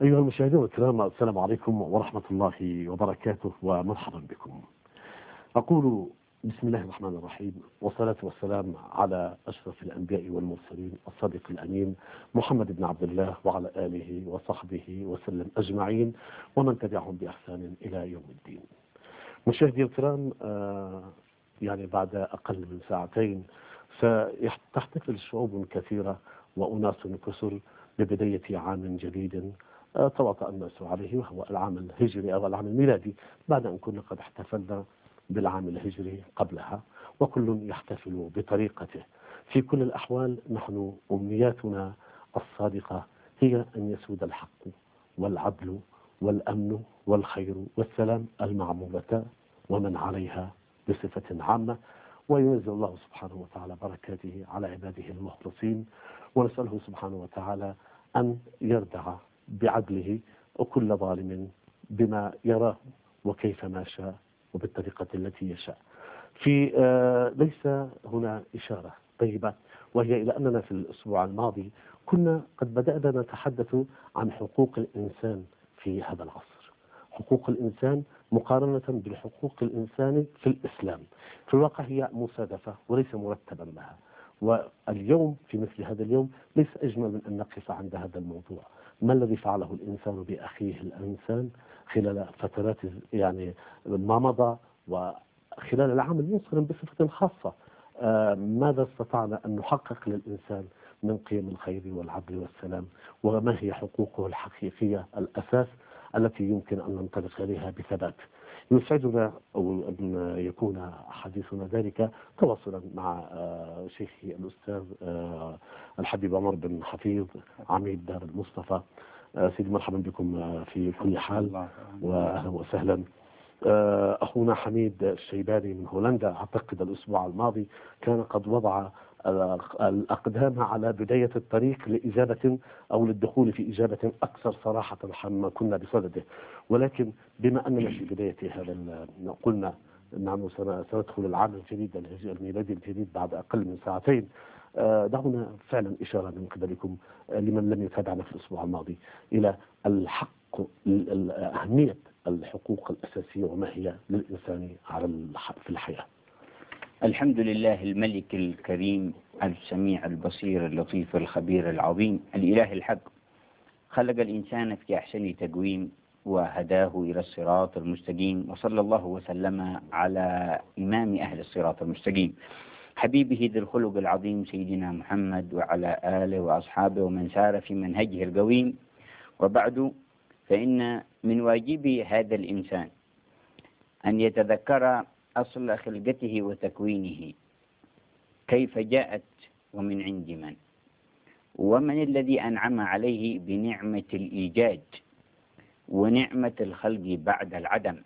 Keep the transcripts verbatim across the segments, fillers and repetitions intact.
أيها المشاهدون الكرام، السلام عليكم ورحمة الله وبركاته ومرحبا بكم. أقول بسم الله الرحمن الرحيم، والصلاة والسلام على أشرف الأنبياء والمرسلين الصادق الأمين محمد بن عبد الله وعلى آله وصحبه وسلم أجمعين ومن تبعهم بإحسان إلى يوم الدين. مشاهدي الكرام، آه يعني بعد أقل من ساعتين ستحتفل شعوب كثيرة وأناس كثر ببداية عام جديد تواطأ الناس عليه، وهو العام الهجري أو العام الميلادي، بعد أن كنا قد احتفلنا بالعام الهجري قبلها، وكل يحتفل بطريقته. في كل الأحوال نحن أمنياتنا الصادقة هي أن يسود الحق والعدل والأمن والخير والسلام المعمورة ومن عليها بصفة عامة، وينزل الله سبحانه وتعالى بركاته على عباده المخلصين، ونسأله سبحانه وتعالى أن يردع بعدله كل ظالم بما يراه وكيف ما شاء وبالطريقة التي يشاء. في آه ليس هنا إشارة طيبة، وهي إلى أننا في الأسبوع الماضي كنا قد بدأنا نتحدث عن حقوق الإنسان في هذا العصر، حقوق الإنسان مقارنة بالحقوق الإنسان في الإسلام. في الواقع هي مصادفة وليس مرتبا لها، واليوم في مثل هذا اليوم ليس أجمل من أن نقف عند هذا الموضوع. ما الذي فعله الإنسان بأخيه الإنسان خلال فترات يعني ما مضى، وخلال العام المنصرم بصفة خاصة؟ آه ماذا استطعنا أن نحقق للإنسان من قيم الخير والعدل والسلام، وما هي حقوقه الحقيقية الأساس التي يمكن أن ننطلق إليها بثبات؟ يسعدنا أن يكون حديثنا ذلك تواصلا مع شيخي الأستاذ الحبيب عمر بن حفيظ عميد دار المصطفى. سيدي مرحبا بكم في كل حال، وأهلا وسهلا. أخونا حميد الشيباني من هولندا، أعتقد الأسبوع الماضي كان قد وضع الأقدام على بداية الطريق لإجابة أو للدخول في إجابة أكثر صراحة عما كنا بصدده، ولكن بما أننا في بداية هذا قلنا نحن سندخل العام الجديد الميلادي الجديد بعد أقل من ساعتين، دعونا فعلا إشارة من قبلكم لمن لم يتابعنا في الأسبوع الماضي إلى الحق، أهمية الحقوق الأساسية وما هي للإنسان على في الحياة. الحمد لله الملك الكريم السميع البصير اللطيف الخبير العظيم، الإله الحق خلق الإنسان في أحسن تقويم وهداه إلى الصراط المستقيم، وصلى الله وسلم على إمام أهل الصراط المستقيم حبيبه ذي الخلق العظيم سيدنا محمد وعلى آله وأصحابه ومن سار في منهجه القويم. وبعد، فإن من واجب هذا الإنسان أن يتذكر أصل خلقته وتكوينه، كيف جاءت ومن عند من، ومن الذي أنعم عليه بنعمة الإيجاد ونعمة الخلق بعد العدم،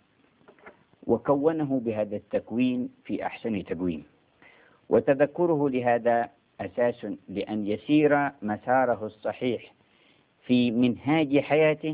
وكونه بهذا التكوين في أحسن تكوين. وتذكره لهذا أساس لأن يسير مساره الصحيح في منهاج حياته،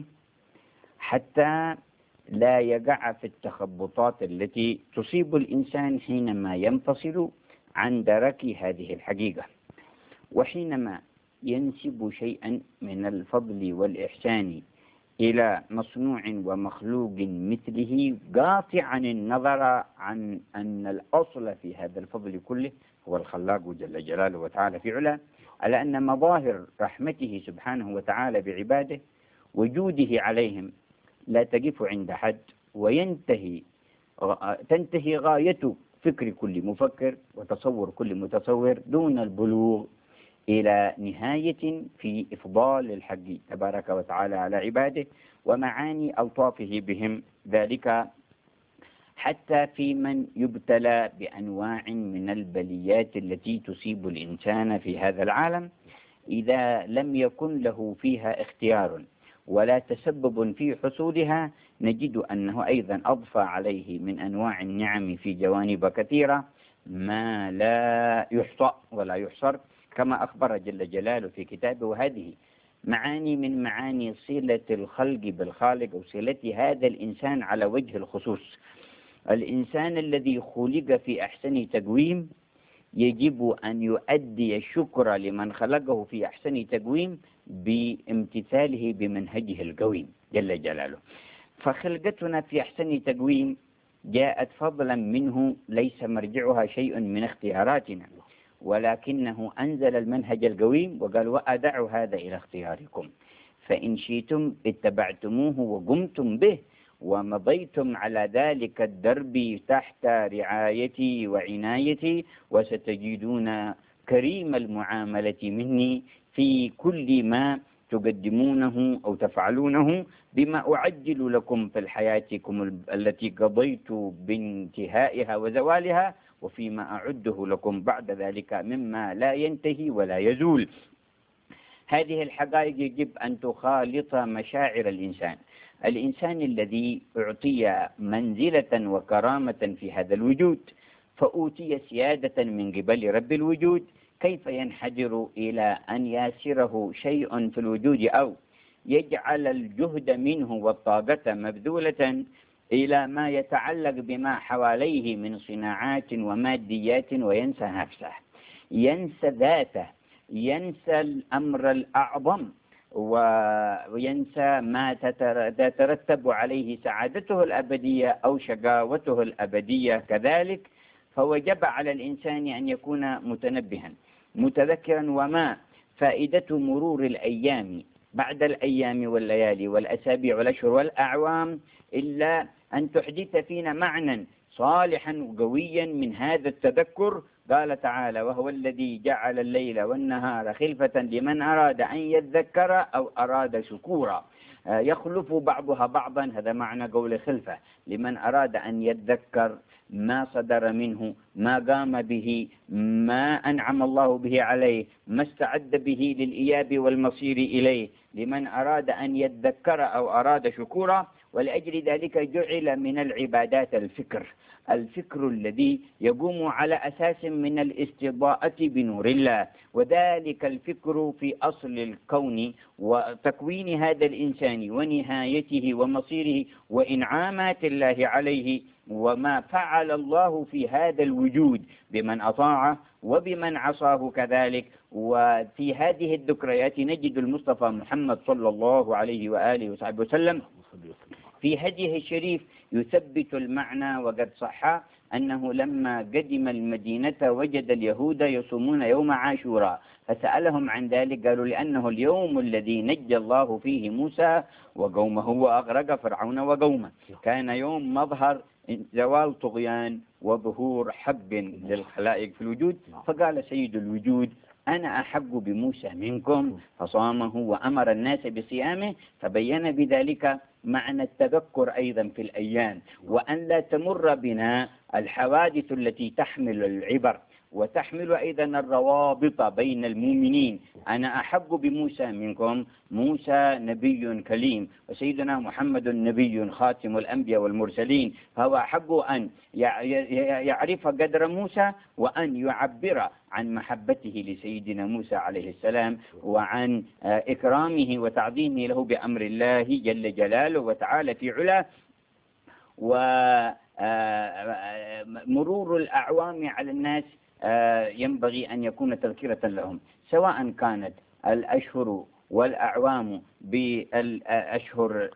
حتى لا يقع في التخبطات التي تصيب الإنسان حينما ينفصل عن درك هذه الحقيقة، وحينما ينسب شيئا من الفضل والإحسان إلى مصنوع ومخلوق مثله، قاطعا النظر عن أن الأصل في هذا الفضل كله هو الخلاق جل جلاله وتعالى في علاه، على أن مظاهر رحمته سبحانه وتعالى بعباده وجوده عليهم لا تقف عند حد، وينتهي تنتهي غاية فكر كل مفكر وتصور كل متصور دون البلوغ إلى نهاية في إفضال الحق تبارك وتعالى على عباده ومعاني ألطافه بهم، ذلك حتى في من يبتلى بأنواع من البليات التي تصيب الإنسان في هذا العالم، إذا لم يكن له فيها اختيار ولا تسبب في حصولها، نجد أنه أيضا أضفى عليه من أنواع النعم في جوانب كثيرة ما لا يحصى ولا يحصر، كما أخبر جل جلاله في كتابه. وهذه معاني من معاني صلة الخلق بالخالق، أو صلة هذا الإنسان على وجه الخصوص. الإنسان الذي خلق في أحسن تقويم يجب أن يؤدي الشكر لمن خلقه في أحسن تقويم بامتثاله بمنهجه القويم جل جلاله. فخلقتنا في أحسن تقويم جاءت فضلا منه، ليس مرجعها شيء من اختياراتنا، ولكنه أنزل المنهج القويم وقال وأدع هذا إلى اختياركم، فإن شئتم اتبعتموه وقمتم به ومضيتم على ذلك الدرب تحت رعايتي وعنايتي، وستجدون كريم المعاملة مني في كل ما تقدمونه أو تفعلونه، بما أعجل لكم في حياتكم التي قضيت بانتهائها وزوالها، وفيما أعده لكم بعد ذلك مما لا ينتهي ولا يزول. هذه الحقائق يجب أن تخالط مشاعر الإنسان. الإنسان الذي أعطي منزلة وكرامة في هذا الوجود، فأوتي سيادة من قبل رب الوجود، كيف ينحدر إلى أن ياسره شيء في الوجود أو يجعل الجهد منه والطاقة مبذولة إلى ما يتعلق بما حواليه من صناعات وماديات، وينسى نفسه، ينسى ذاته، ينسى الأمر الأعظم، وينسى ما تترتب عليه سعادته الأبدية أو شقاوته الأبدية كذلك. فوجب على الإنسان أن يكون متنبها متذكرا وما فائدة مرور الأيام بعد الأيام والليالي والأسابيع والأشهر والأعوام إلا أن تحدث فينا معنى صالحا وقويا من هذا التذكر. قال تعالى وهو الذي جعل الليل والنهار خلفة لمن أراد أن يذكر أو أراد شكورا، يخلف بعضها بعضا، هذا معنى قول خلفة، لمن أراد أن يذكر ما صدر منه، ما قام به، ما أنعم الله به عليه، ما استعد به للإياب والمصير إليه، لمن أراد أن يذكر أو أراد شكورا. ولأجل ذلك جعل من العبادات الفكر، الفكر الذي يقوم على أساس من الاستضاءة بنور الله، وذلك الفكر في أصل الكون وتكوين هذا الإنسان ونهايته ومصيره وإنعامات الله عليه، وما فعل الله في هذا الوجود بمن أطاعه وبمن عصاه كذلك. وفي هذه الذكريات نجد المصطفى محمد صلى الله عليه وآله وصحبه وسلم في هديه الشريف يثبت المعنى. وقد صح أنه لما قدم المدينة وجد اليهود يصومون يوم عاشوراء، فسألهم عن ذلك، قالوا لأنه اليوم الذي نجى الله فيه موسى وقومه وأغرق فرعون وقومه، كان يوم مظهر زوال طغيان وظهور حق للخلائق في الوجود. فقال سيد الوجود أنا أحق بموسى منكم، فصامه وأمر الناس بصيامه، فبين بذلك معنى التذكر أيضا في الأيام، وأن لا تمر بنا الحوادث التي تحمل العبر وتحمل أيضا الروابط بين المؤمنين. أنا أحق بموسى منكم، موسى نبي كليم، وسيدنا محمد نبي خاتم الأنبياء والمرسلين، فهو أحق أن يعرف قدر موسى وأن يعبر عن محبته لسيدنا موسى عليه السلام، وعن إكرامه وتعظيمه له بأمر الله جل جلاله وتعالى في علاه. ومرور الأعوام على الناس ينبغي أن يكون تذكرة لهم، سواء كانت الأشهر والأعوام بالأشهر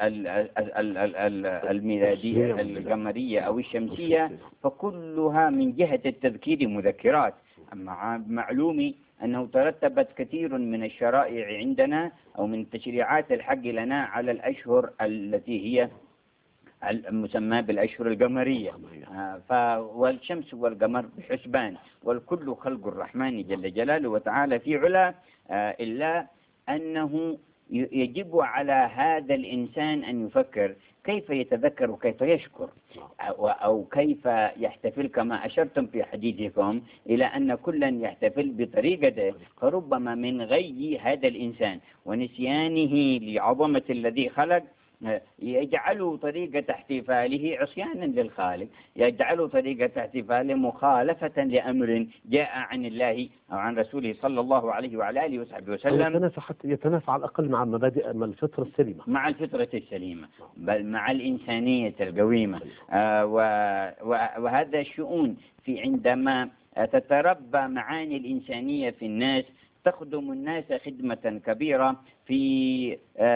الميلادية القمرية أو الشمسية، فكلها من جهة التذكير مذكرات. أما معلوم أنه ترتبت كثير من الشرائع عندنا أو من تشريعات الحق لنا على الأشهر التي هي المسمى بالأشهر القمرية، والشمس والقمر بحسبان، والكل خلق الرحمن جل جلاله وتعالى في علا، إلا أنه يجب على هذا الإنسان أن يفكر كيف يتذكر وكيف يشكر، أو كيف يحتفل، كما أشرتم في حديثكم إلى أن كلا يحتفل بطريقته، فربما من غي هذا الإنسان ونسيانه لعظمة الذي خلق يجعل طريقة احتفاله عصيانا للخالق، يجعل طريقة احتفاله مخالفة لأمر جاء عن الله أو عن رسوله صلى الله عليه وعلى آله وصحبه وسلم، يتنافى حتى يتنافى على الأقل مع مبادئ مع الفطرة السليمة، مع الفطرة السليمة، بل مع الإنسانية القويمة. آه وهذا الشؤون في عندما تتربى معاني الإنسانية في الناس تخدم الناس خدمة كبيرة في في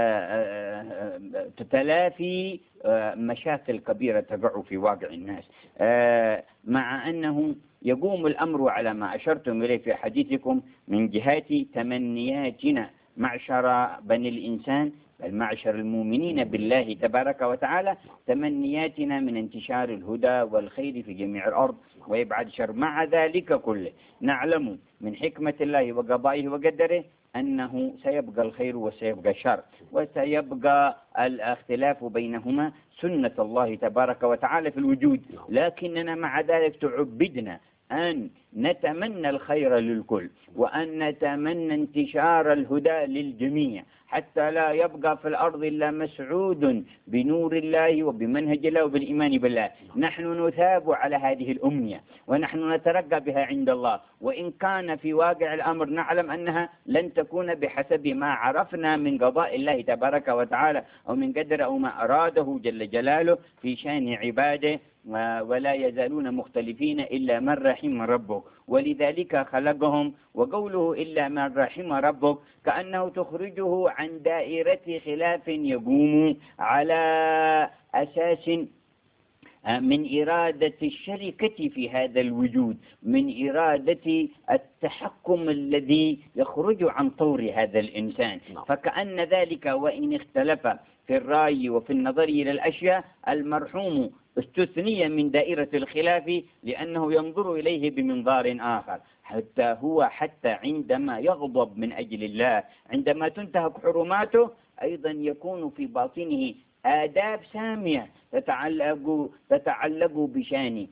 تلافي مشاكل كبيرة تقع في واقع الناس، مع أنه يقوم الأمر على ما أشرتم إليه في حديثكم من جهة تمنياتنا معشر بني الإنسان، بل معشر المؤمنين بالله تبارك وتعالى، تمنياتنا من انتشار الهدى والخير في جميع الأرض ويبعد شر. مع ذلك كله نعلم من حكمة الله وقضائه وقدره أنه سيبقى الخير وسيبقى الشر، وسيبقى الاختلاف بينهما سنة الله تبارك وتعالى في الوجود، لكننا مع ذلك تعبدنا أن نتمنى الخير للكل، وأن نتمنى انتشار الهدى للجميع، حتى لا يبقى في الأرض إلا مسعود بنور الله وبمنهج الله وبالإيمان بالله. نحن نثاب على هذه الأمنية ونحن نترقى بها عند الله، وإن كان في واقع الأمر نعلم أنها لن تكون بحسب ما عرفنا من قضاء الله تبارك وتعالى أو من قدر أو ما أراده جل جلاله في شأن عباده، ولا يزالون مختلفين إلا من رحم ربك، ولذلك خلقهم. وقوله إلا من رحم ربك كأنه تخرجه عن دائرة خلاف يقوم على أساس من إرادة الشركة في هذا الوجود، من إرادة التحكم الذي يخرج عن طور هذا الإنسان، فكأن ذلك وإن اختلف في الرأي وفي النظر إلى الأشياء، المرحوم استثني من دائرة الخلاف لأنه ينظر إليه بمنظار آخر، حتى هو حتى عندما يغضب من أجل الله، عندما تنتهك حرماته، أيضا يكون في باطنه آداب سامية تتعلق تتعلق بشان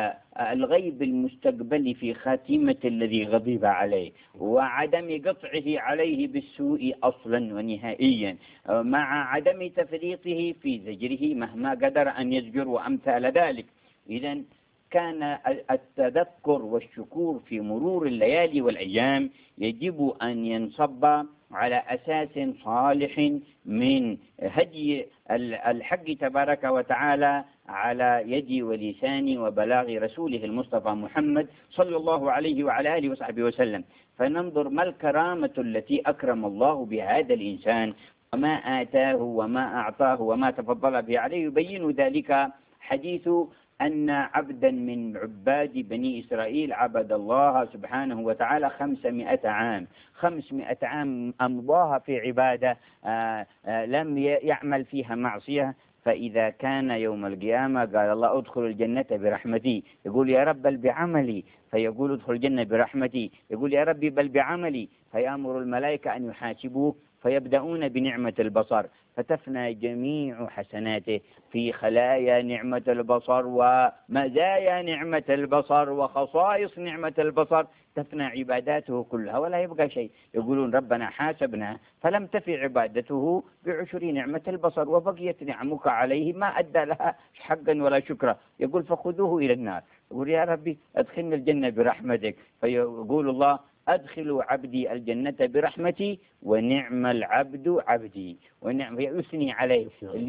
الغيب المستقبل في خاتمة الذي غضب عليه، وعدم قطعه عليه بالسوء أصلا ونهائيا، مع عدم تفريطه في زجره مهما قدر أن يزجر وأمثال ذلك. إذن كان التذكر والشكور في مرور الليالي والأيام يجب أن ينصب على أساس صالح من هدي الحق تبارك وتعالى على يد ولسان وبلاغ رسوله المصطفى محمد صلى الله عليه وعلى آله وصحبه وسلم. فننظر ما الكرامة التي أكرم الله بهذا الإنسان وما آتاه وما أعطاه وما تفضل به عليه. يبين ذلك حديث أن عبدا من عباد بني إسرائيل عبد الله سبحانه وتعالى خمسمائة عام، خمسمائة عام أمضاها في عبادة آآ آآ لم يعمل فيها معصية، فإذا كان يوم القيامة قال الله ادخل الجنة برحمتي، يقول يا رب بل بعملي، فيقول ادخل الجنة برحمتي، يقول يا ربي بل بعملي، فيأمر الملائكة أن يحاسبوه، فيبدأون بنعمة البصر فتفنى جميع حسناته في خلايا نعمة البصر ومزايا نعمة البصر وخصائص نعمة البصر، تفنى عباداته كلها ولا يبقى شيء. يقولون ربنا حاسبنا فلم تفي عبادته بعشر نعمة البصر وبقيت نعمك عليه ما أدى لها حقا ولا شكرا، يقول فخذوه إلى النار، يقول يا ربي أدخلنا الجنة برحمتك، فيقول الله أدخلوا عبدي الجنة برحمتي ونعم العبد عبدي، ونعم يثني عليه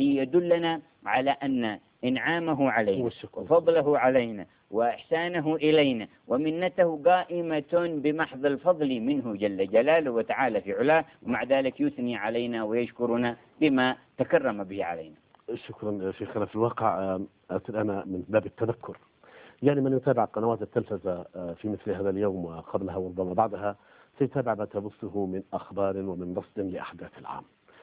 ليدلنا على أن إنعامه علينا وفضله علينا وإحسانه إلينا ومنته قائمة بمحض الفضل منه جل جلاله وتعالى في علاه، ومع ذلك يثني علينا ويشكرنا بما تكرم به علينا. شكرا شيخنا. في الواقع أنا من باب التذكر، يعني من يتابع قنوات التلفزة في مثل هذا اليوم وقبلها وربما بعدها سيتابع ما تبثه من أخبار ومن رصد لأحداث العام،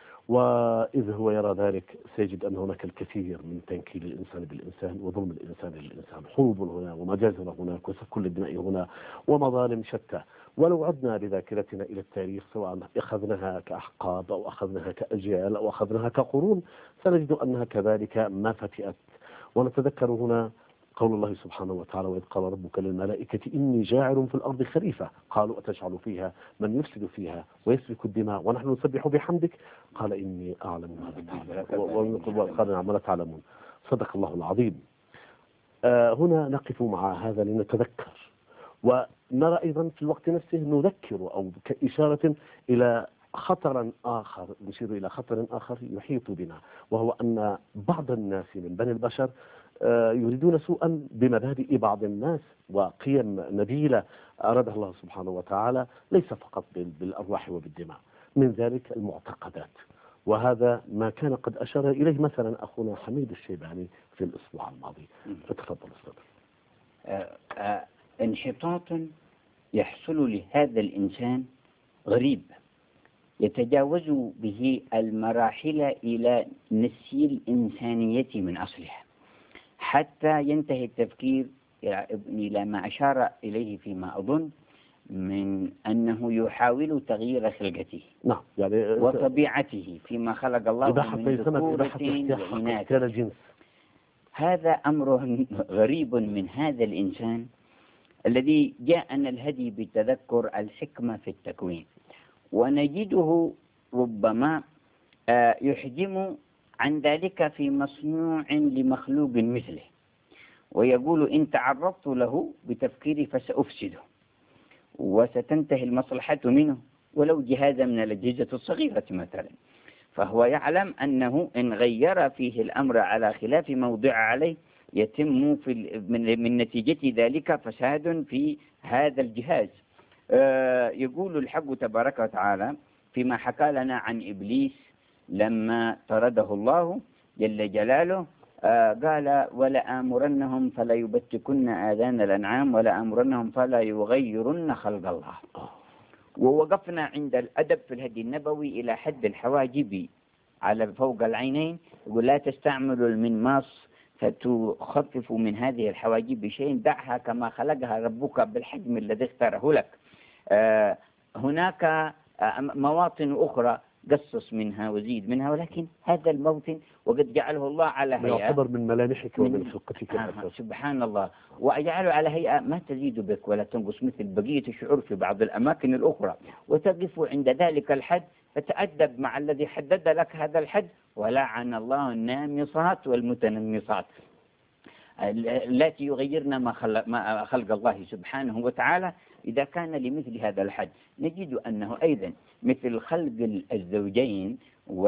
وإذ هو يرى ذلك سيجد أن هناك الكثير من تنكيل الإنسان بالإنسان وظلم الإنسان للإنسان، حروب هنا ومجازر هناك وسفك الدماء هنا ومظالم شتى. ولو عدنا بذاكرتنا إلى التاريخ سواء أخذناها كأحقاب أو أخذناها كأجيال أو أخذناها كقرون سنجد أنها كذلك ما فتئت. ونتذكر هنا قول الله سبحانه وتعالى وإذ قال ربك للملائكة إني جاعل في الأرض خليفة قالوا أتجعل فيها من يفسد فيها ويسفك الدماء ونحن نسبح بحمدك قال إني أعلم ما لا تعلمون وقال نعم لا تعلمون. صدق الله العظيم. آه هنا نقف مع هذا لنتذكر ونرى أيضا في الوقت نفسه نذكر أو كإشارة إلى خطرا آخر، نشير إلى خطر آخر يحيط بنا، وهو أن بعض الناس من بني البشر يريدون سوءا بمبادئ بعض الناس وقيم نبيلة أرادها الله سبحانه وتعالى ليس فقط بالأرواح وبالدماء، من ذلك المعتقدات، وهذا ما كان قد أشار إليه مثلا أخونا حميد الشيباني في الأسبوع الماضي. فتفضل أستاذ. آه آه انحطاط يحصل لهذا الإنسان غريب يتجاوز به المراحل إلى نسي الإنسانية من أصلها، حتى ينتهي التفكير إلى ما أشار إليه فيما أظن من أنه يحاول تغيير خلقته نعم يعني وطبيعته فيما خلق الله من ذكورة وإناث. الجنس. هذا أمر غريب من هذا الإنسان الذي جاءنا الهدي بتذكر الحكمة في التكوين، ونجده ربما يحجم عن ذلك في مصنوع لمخلوق مثله، ويقول إن تعرضت له بتفكيري فسأفسده وستنتهي المصلحة منه ولو جهازا من الأجهزة الصغيرة مثلا. فهو يعلم أنه إن غير فيه الأمر على خلاف موضع عليه يتم في من, من نتيجة ذلك فساد في هذا الجهاز. آه يقول الحق تبارك وتعالى فيما حكى لنا عن إبليس لما طرده الله جل جلاله، آه قال ولآمرنهم فلا يبتكن آذان الأنعام ولآمرنهم فلا يغيرن خلق الله. ووقفنا عند الأدب في الهدي النبوي إلى حد الحواجب على فوق العينين، يقول لا تستعملوا المنماص فتخفف من هذه الحواجب بشيء، دعها كما خلقها ربك بالحجم الذي اختاره لك. آه هناك آه مواطن أخرى قصص منها وزيد منها، ولكن هذا الموطن وقد جعله الله على هيئة يعتبر من ملامحك ومن خلقتك آه سبحان الله، وأجعله على هيئة ما تزيد بك ولا تنقص مثل بقية الشعور في بعض الأماكن الأخرى، وتقف عند ذلك الحد فتأدب مع الذي حدد لك هذا الحد. ولعن الله النامصات والمتنمصات التي يغيرن ما خلق, ما خلق الله سبحانه وتعالى إذا كان لمثل هذا الحد. نجد أنه أيضا مثل خلق الزوجين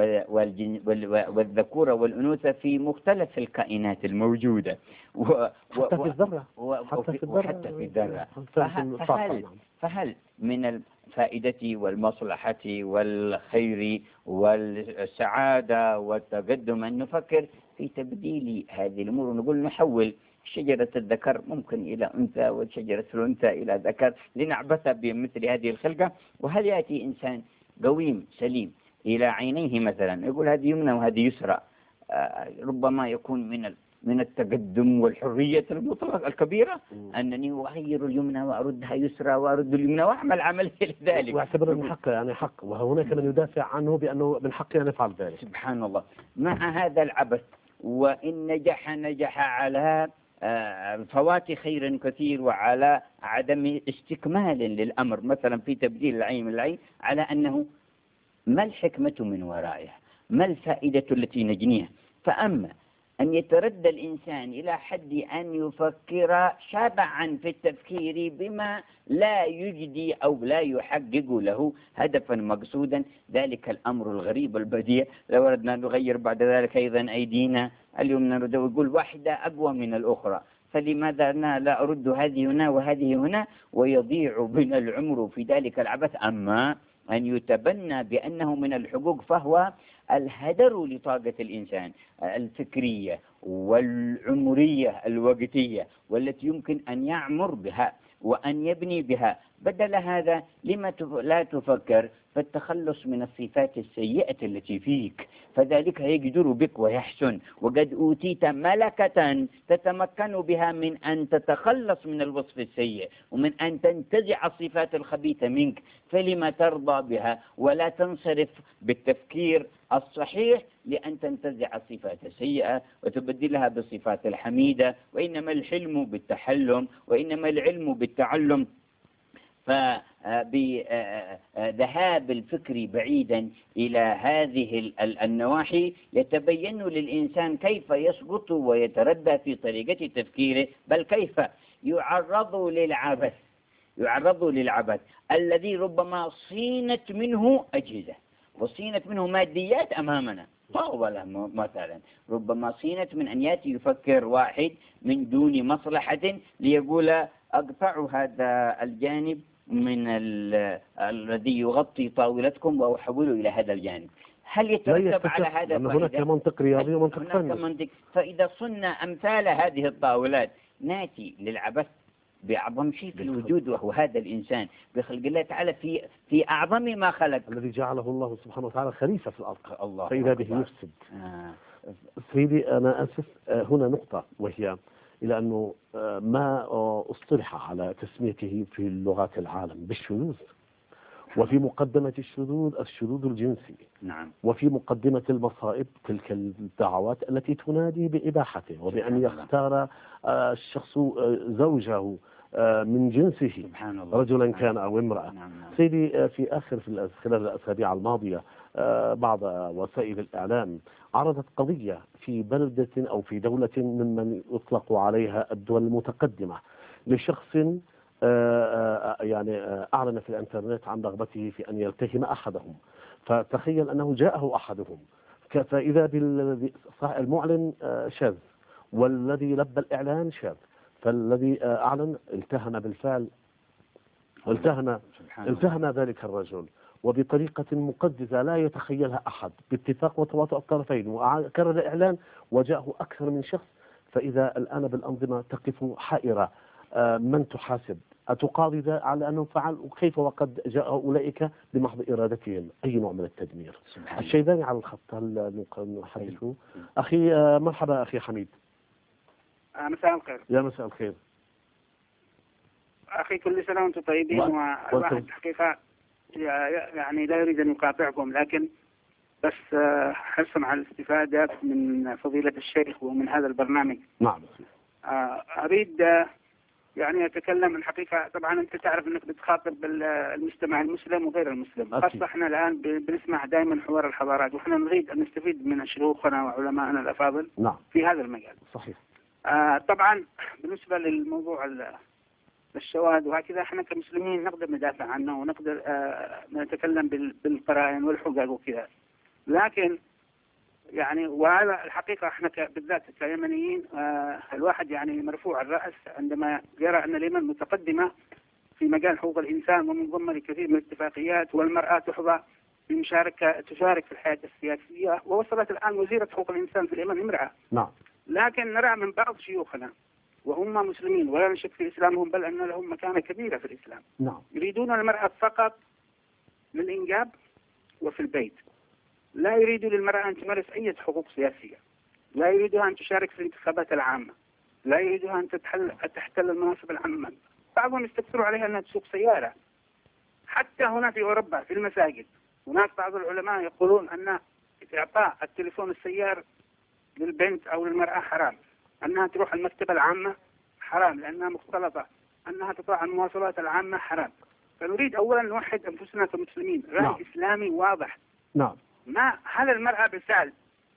والذكورة والأنوثة في مختلف الكائنات الموجودة حتى في الذرة حتى في الذرة. فهل, فهل من الفائدة والمصلحة والخير والسعادة والتقدم أن نفكر في تبديل هذه الأمور ونقول نحول شجرة الذكر ممكن إلى أنثى وشجرة الأنثى إلى ذكر لنعبث بمثل هذه الخلقة؟ وهل يأتي إنسان قويم سليم إلى عينيه مثلا يقول هذه يمنى وهذه يسرى؟ آه ربما يكون من من التقدم والحرية المطلقة الكبيرة أنني أغير اليمنى وأردها يسرى وأرد اليمنى وأعمل عملية لذلك واعتبر من حق يعني حق، وهناك من يدافع عنه بأنه من حقه أن يفعل ذلك. سبحان الله. مع هذا العبث وإن نجح نجح على فوات خير كثير وعلى عدم استكمال للأمر، مثلا في تبديل العين من العين، على أنه ما الحكمة من ورائها، ما الفائدة التي نجنيها. فأما أن يتردى الإنسان إلى حد أن يفكر شبعا في التفكير بما لا يجدي أو لا يحقق له هدفا مقصودا، ذلك الأمر الغريب البديع. لو أردنا نغير بعد ذلك أيضا أيدينا اليوم نرد ويقول واحدة أقوى من الأخرى، فلماذا أنا لا أرد هذه هنا وهذه هنا، ويضيع بنا العمر في ذلك العبث. أما أن يتبنى بأنه من الحقوق فهو الهدر لطاقة الإنسان الفكرية والعمرية الوقتية والتي يمكن أن يعمر بها وأن يبني بها. بدل هذا لما لا تفكر في التخلص من الصفات السيئة التي فيك، فذلك يقدر بك ويحسن، وقد أوتيت ملكة تتمكن بها من أن تتخلص من الوصف السيء ومن أن تنتزع الصفات الخبيثة منك، فلما ترضى بها ولا تنصرف بالتفكير الصحيح لأن تنتزع الصفات السيئة وتبدلها بالصفات الحميدة؟ وإنما الحلم بالتحلم، وإنما العلم بالتعلم. فبذهاب الفكر بعيدا إلى هذه النواحي يتبين للإنسان كيف يسقط ويتردى في طريقة تفكيره، بل كيف يعرض للعبث يعرض للعبث الذي ربما صينت منه أجهزة وصينت منه ماديات أمامنا. طاولة مثلا ربما صينت من أن يأتي يفكر واحد من دون مصلحة ليقول أقطع هذا الجانب من ال- الذي يغطي طاولتكم وأحوله إلى هذا الجانب. هل لا يترتب يستطيع، على هذا لأن هناك فائدة؟ منطق رياضي ومنطق هناك فني. منطق. فإذا صنع أمثال هذه الطاولات ناتي للعبث بأعظم شيء في الوجود، وهو هذا الإنسان بخلق الله تعالى في في أعظم ما خلق، الذي جعله الله سبحانه وتعالى خليفة في الأرض، الله فإذا أكبر. به يفسد. آه. سيدي أنا آسف، آه، هنا نقطة، وهي إلى أنه آه، ما آه، اصطلح على تسميته في لغات العالم بالشذوذ، وفي مقدمة الشذوذ الشذوذ الجنسي، نعم. وفي مقدمة المصائب تلك الدعوات التي تنادي بإباحته وبأن يختار آه، الشخص آه، زوجه آه، من جنسه، سبحان الله. رجلا كان أو امرأة. نعم. نعم. سيدي، آه، في آخر في الأس- خلال الأسابيع الماضية آه، بعض وسائل الإعلام عرضت قضية في بلدة أو في دولة ممن يطلق عليها الدول المتقدمة لشخص آه، آه، يعني آه، أعلن في الإنترنت عن رغبته في أن يلتهم أحدهم، فتخيل أنه جاءه أحدهم، ك- فإذا بال- المعلن آه، شاذ، والذي لبى الإعلان شاذ، فالذي آه، أعلن التهم بالفعل، والتهم سبحان التهم ذلك الرجل وبطريقة مقدسة لا يتخيلها أحد باتفاق وتواطؤ الطرفين، وكرر الإعلان وجاءه أكثر من شخص. فإذا الآن بالأنظمة تقف حائرة، آه، من تحاسب؟ أتقاضي ذا على أنه فعل؟ وكيف وقد جاء أولئك بمحض إرادتهم أي نوع من التدمير؟ سبحان الشيباني على الخط، هل نحدثه؟ الله. أخي آه، مرحبا أخي حميد. آه، مساء الخير يا مساء الخير. أخي، كل سنة وأنتم طيبين. وأنت- والواحد حقيقة يعني لا يريد أن يقاطعكم، لكن بس آه، حرصا على الاستفادة من فضيلة الشيخ ومن هذا البرنامج. نعم. آه، أريد آه، يعني أتكلم عن حقيقة. طبعا أنت تعرف أنك بتخاطب ال- المجتمع المسلم وغير المسلم، أكيد. خاصة احنا الآن ب- بنسمع دائما حوار الحضارات، وإحنا نريد أن نستفيد من شيوخنا وعلمائنا الأفاضل نعم في هذا المجال. صحيح. آه، طبعا بالنسبة للموضوع ال- الشواهد وهكذا، احنا كمسلمين نقدر ندافع عنه ونقدر آه، نتكلم بال- بالقرائن والحجج وكذا، لكن يعني وهذا الحقيقة احنا ك- بالذات كيمنيين آه، الواحد يعني مرفوع الرأس عندما يرى أن اليمن متقدمة في مجال حقوق الإنسان ومنضمة لكثير من الاتفاقيات، والمرأة تحظى بمشاركة تشارك في الحياة السياسية، ووصلت الآن وزيرة حقوق الإنسان في اليمن امرأة. نعم. لكن نرى من بعض شيوخنا وهم مسلمين ولا نشك في إسلامهم، بل أن لهم مكانة كبيرة في الإسلام، نعم. يريدون المرأة فقط للإنجاب وفي البيت، لا يريدوا للمرأة أن تمارس أي حقوق سياسية، لا يريدها أن تشارك في الانتخابات العامة، لا يريدها أن تتحل تحتل المناصب العامة. بعضهم يستكثروا عليها أنها تسوق سيارة. حتى هنا في أوروبا في المساجد هناك بعض العلماء يقولون أن إعطاء التليفون السيار للبنت أو للمرأة حرام، أنها تروح المكتبة العامة حرام لأنها مختلطة، أنها تطاع المواصلات العامة حرام. فنريد أولا نوحد أنفسنا كمسلمين، رأي نعم. إسلامي واضح. نعم. ما هل المرأة بالفعل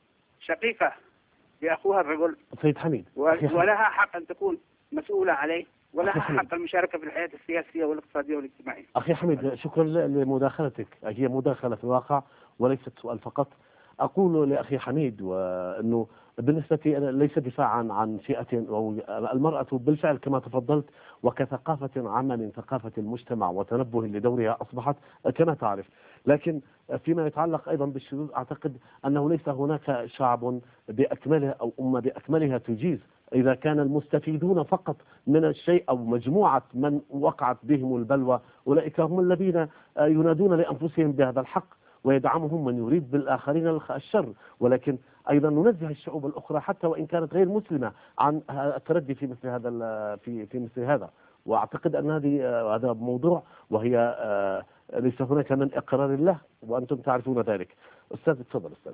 شقيقة لأخوها الرجل سيد حميد، و- أخي حميد. ولها حق أن تكون مسؤولة عليه، ولها أخي حميد. حق المشاركة في الحياة السياسية والاقتصادية والاجتماعية. أخي حميد، شكرا ل- لمداخلتك، هي مداخلة في الواقع وليست سؤال فقط. أقول لأخي حميد وأنه بالنسبة لي ليس دفاعا عن فئة أو المرأة بالفعل كما تفضلت، وكثقافة عامة من ثقافة المجتمع وتنبه لدورها أصبحت كما تعرف. لكن فيما يتعلق أيضا بالشذوذ أعتقد أنه ليس هناك شعب بأكمله أو أمة بأكملها تجيز. إذا كان المستفيدون فقط من الشيء أو مجموعة من وقعت بهم البلوى أولئك هم الذين ينادون لأنفسهم بهذا الحق ويدعمهم من يريد بالآخرين الشر، ولكن أيضا ننزه الشعوب الأخرى حتى وإن كانت غير مسلمة عن التردي في مثل هذا في في مثل هذا. وأعتقد أن هذه هذا موضوع، وهي ليس هناك من إقرار الله وأنتم تعرفون ذلك. أستاذ تفضل. أستاذ.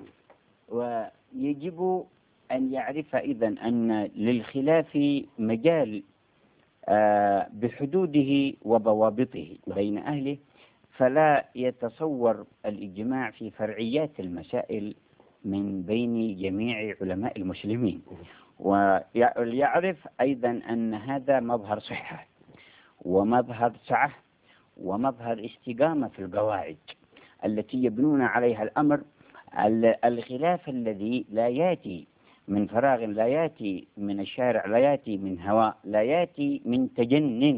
ويجب أن يعرف إذن أن للخلاف مجال آه، بحدوده وضوابطه بين أهله، فلا يتصور الإجماع في فرعيات المسائل من بين جميع علماء المسلمين، ويعرف أيضا أن هذا مظهر صحة ومظهر سعة ومظهر استقامة في القواعد التي يبنون عليها الأمر. الخلاف الذي لا يأتي من فراغ، لا يأتي من الشارع، لا يأتي من هواء، لا يأتي من تجنن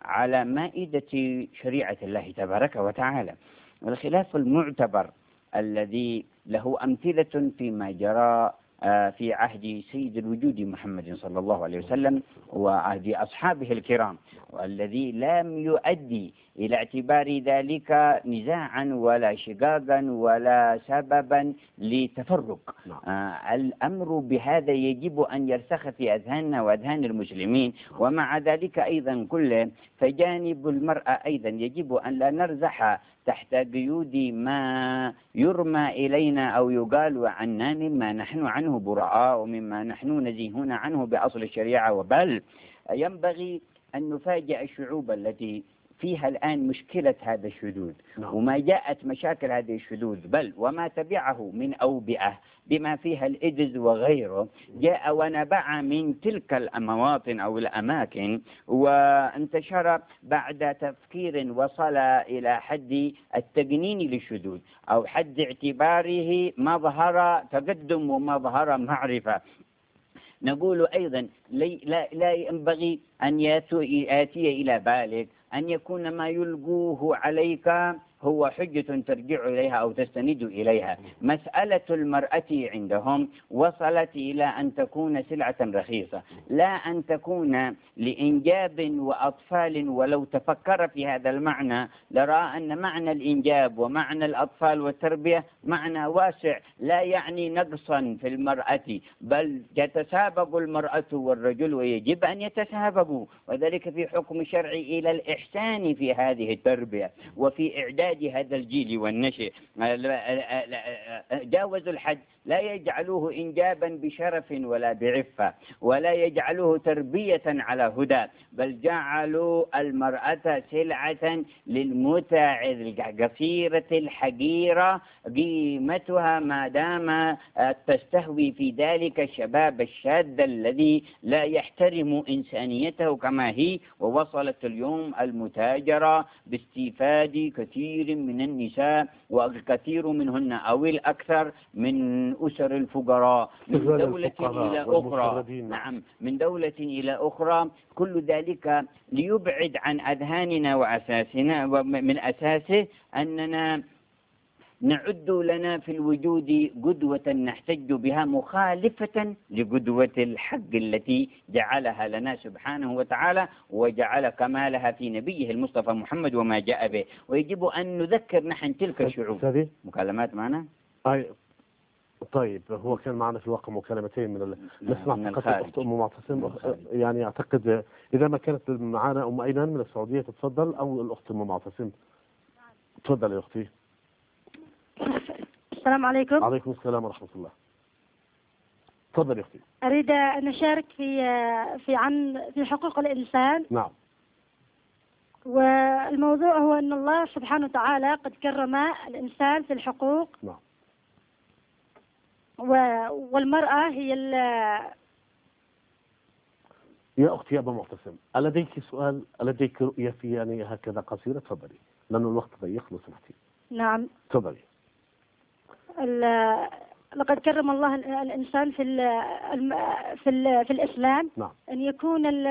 على مائدة شريعة الله تبارك وتعالى. الخلاف المعتبر الذي له أمثلة فيما جرى في عهد سيد الوجود محمد صلى الله عليه وسلم وعهد أصحابه الكرام، والذي لم يؤدي إلى اعتبار ذلك نزاعا ولا شقاقا ولا سببا لتفرق. آه الأمر بهذا يجب أن يرسخ في أذهاننا وأذهان المسلمين. ومع ذلك أيضا كله فجانب المرأة أيضا يجب أن لا نرزح تحت قيود ما يرمى إلينا أو يقال عنا مما نحن عنه براء ومما نحن نزيهون عنه بأصل الشريعة. وبل ينبغي أن نفاجئ الشعوب التي فيها الآن مشكلة هذا الشذوذ وما جاءت مشاكل هذه الشذوذ بل وما تبعه من أوبئة بما فيها الإيدز وغيره، جاء ونبع من تلك المواطن أو الأماكن وانتشر بعد تفكير وصل إلى حد التجنين للشذوذ أو حد اعتباره مظهر تقدم ومظهر معرفة. نقول أيضا لا, لا ينبغي أن يأتي إلى بالك أن يكون ما يلقوه عليك هو حجة ترجع إليها أو تستند إليها. مسألة المرأة عندهم وصلت إلى أن تكون سلعة رخيصة، لا أن تكون لإنجاب وأطفال. ولو تفكر في هذا المعنى لرأى أن معنى الإنجاب ومعنى الأطفال والتربية معنى واسع لا يعني نقصا في المرأة، بل يتسابق المرأة والرجل ويجب أن يتسابقوا، وذلك في حكم شرعي إلى الإحسان في هذه التربية وفي إعداد هذا الجيل والنشء. جاوزوا الحد لا يجعلوه إنجابا بشرف ولا بعفة ولا يجعلوه تربية على هدى، بل جعلوا المرأة سلعة للمتع القصيرة الحقيرة قيمتها ما دام تستهوي في ذلك الشباب الشاذ الذي لا يحترم إنسانيته كما هي. ووصلت اليوم المتاجرة باستيفاد كثير من النساء وكثير منهن أو الأكثر من أسر الفقراء من دولة إلى أخرى. نعم من دولة إلى أخرى، كل ذلك ليبعد عن أذهاننا وأساسنا ومن أساسه أننا نعد لنا في الوجود قدوة نحتج بها مخالفة لقدوة الحق التي جعلها لنا سبحانه وتعالى وجعل كمالها في نبيه المصطفى محمد وما جاء به. ويجب أن نذكر نحن تلك الشعوب. مكالمات معنا؟ أي طيب هو كان معنا في الواقع مكالمتين من ال... نسمع فقط الأخت أم معتصم. يعني أعتقد إذا ما كانت معنا أم أيمن من السعودية تتفضل أو الأخت أم معتصم. تفضل يا أختي. السلام عليكم. عليكم السلام ورحمة الله. تفضل يا أختي. أريد أن أشارك في في عن في حقوق الإنسان. نعم. والموضوع هو أن الله سبحانه وتعالى قد كرم الإنسان في الحقوق. نعم. والمرأة هي ال يا أختي يا أبا معتصم، ألديك سؤال ألديك رؤية في يعني هكذا قصيرة؟ تفضلي لأن الوقت ضيق لو سمحتي. نعم. تفضلي. لقد كرم الله الإنسان في ال في ال في الإسلام. نعم. أن يكون ال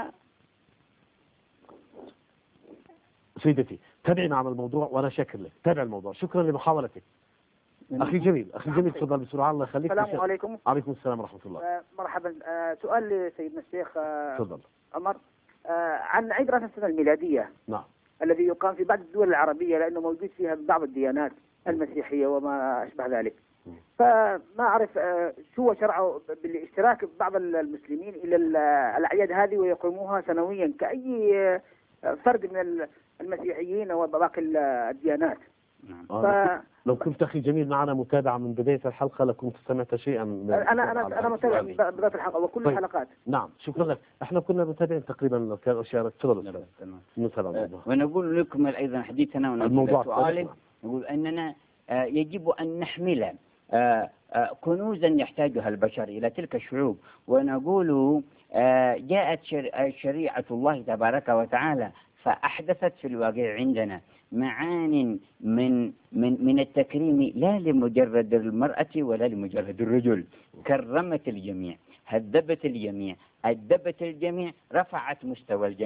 سيدتي تابعنا على الموضوع وأنا شاكر لك. تابع الموضوع. شكرا لمحاولتك. أخي جميل أخي جميل تفضل بسرعة الله يخليك. السلام عليكم. عليكم السلام ورحمة الله. آه مرحبا. آه سؤال لسيدنا الشيخ تفضل. آه عمر آه عن عيد رأس السنة الميلادية. نعم. الذي يقام في بعض الدول العربية لأنه موجود فيها بعض الديانات المسيحية وما أشبه ذلك. فما أعرف آه شو هو شرعه بالاشتراك بعض المسلمين إلى الأعياد هذه ويقيموها سنويا كأي آه فرد من المسيحيين وباقي الديانات. ف... لو كنت أخي جميل معنا متابعة من بداية الحلقة لكنت سمعت شيئا من أنا أنا أنا متابع من بداية الحلقة وكل طيب. الحلقات. نعم شكرا لك. احنا كنا متابعين تقريبا أشياء. تفضل. أه ونقول لكم أيضا حديثنا ونقول سؤال نقول أننا أه يجب أن نحمل أه أه كنوزا يحتاجها البشر إلى تلك الشعوب. ونقول أه جاءت شريعة الله تبارك وتعالى فأحدثت في الواقع عندنا معان من من من التكريم لا لمجرد المرأة ولا لمجرد الرجل. كرمت الجميع، هذبت الجميع، أدبت الجميع، رفعت مستوى الجميع.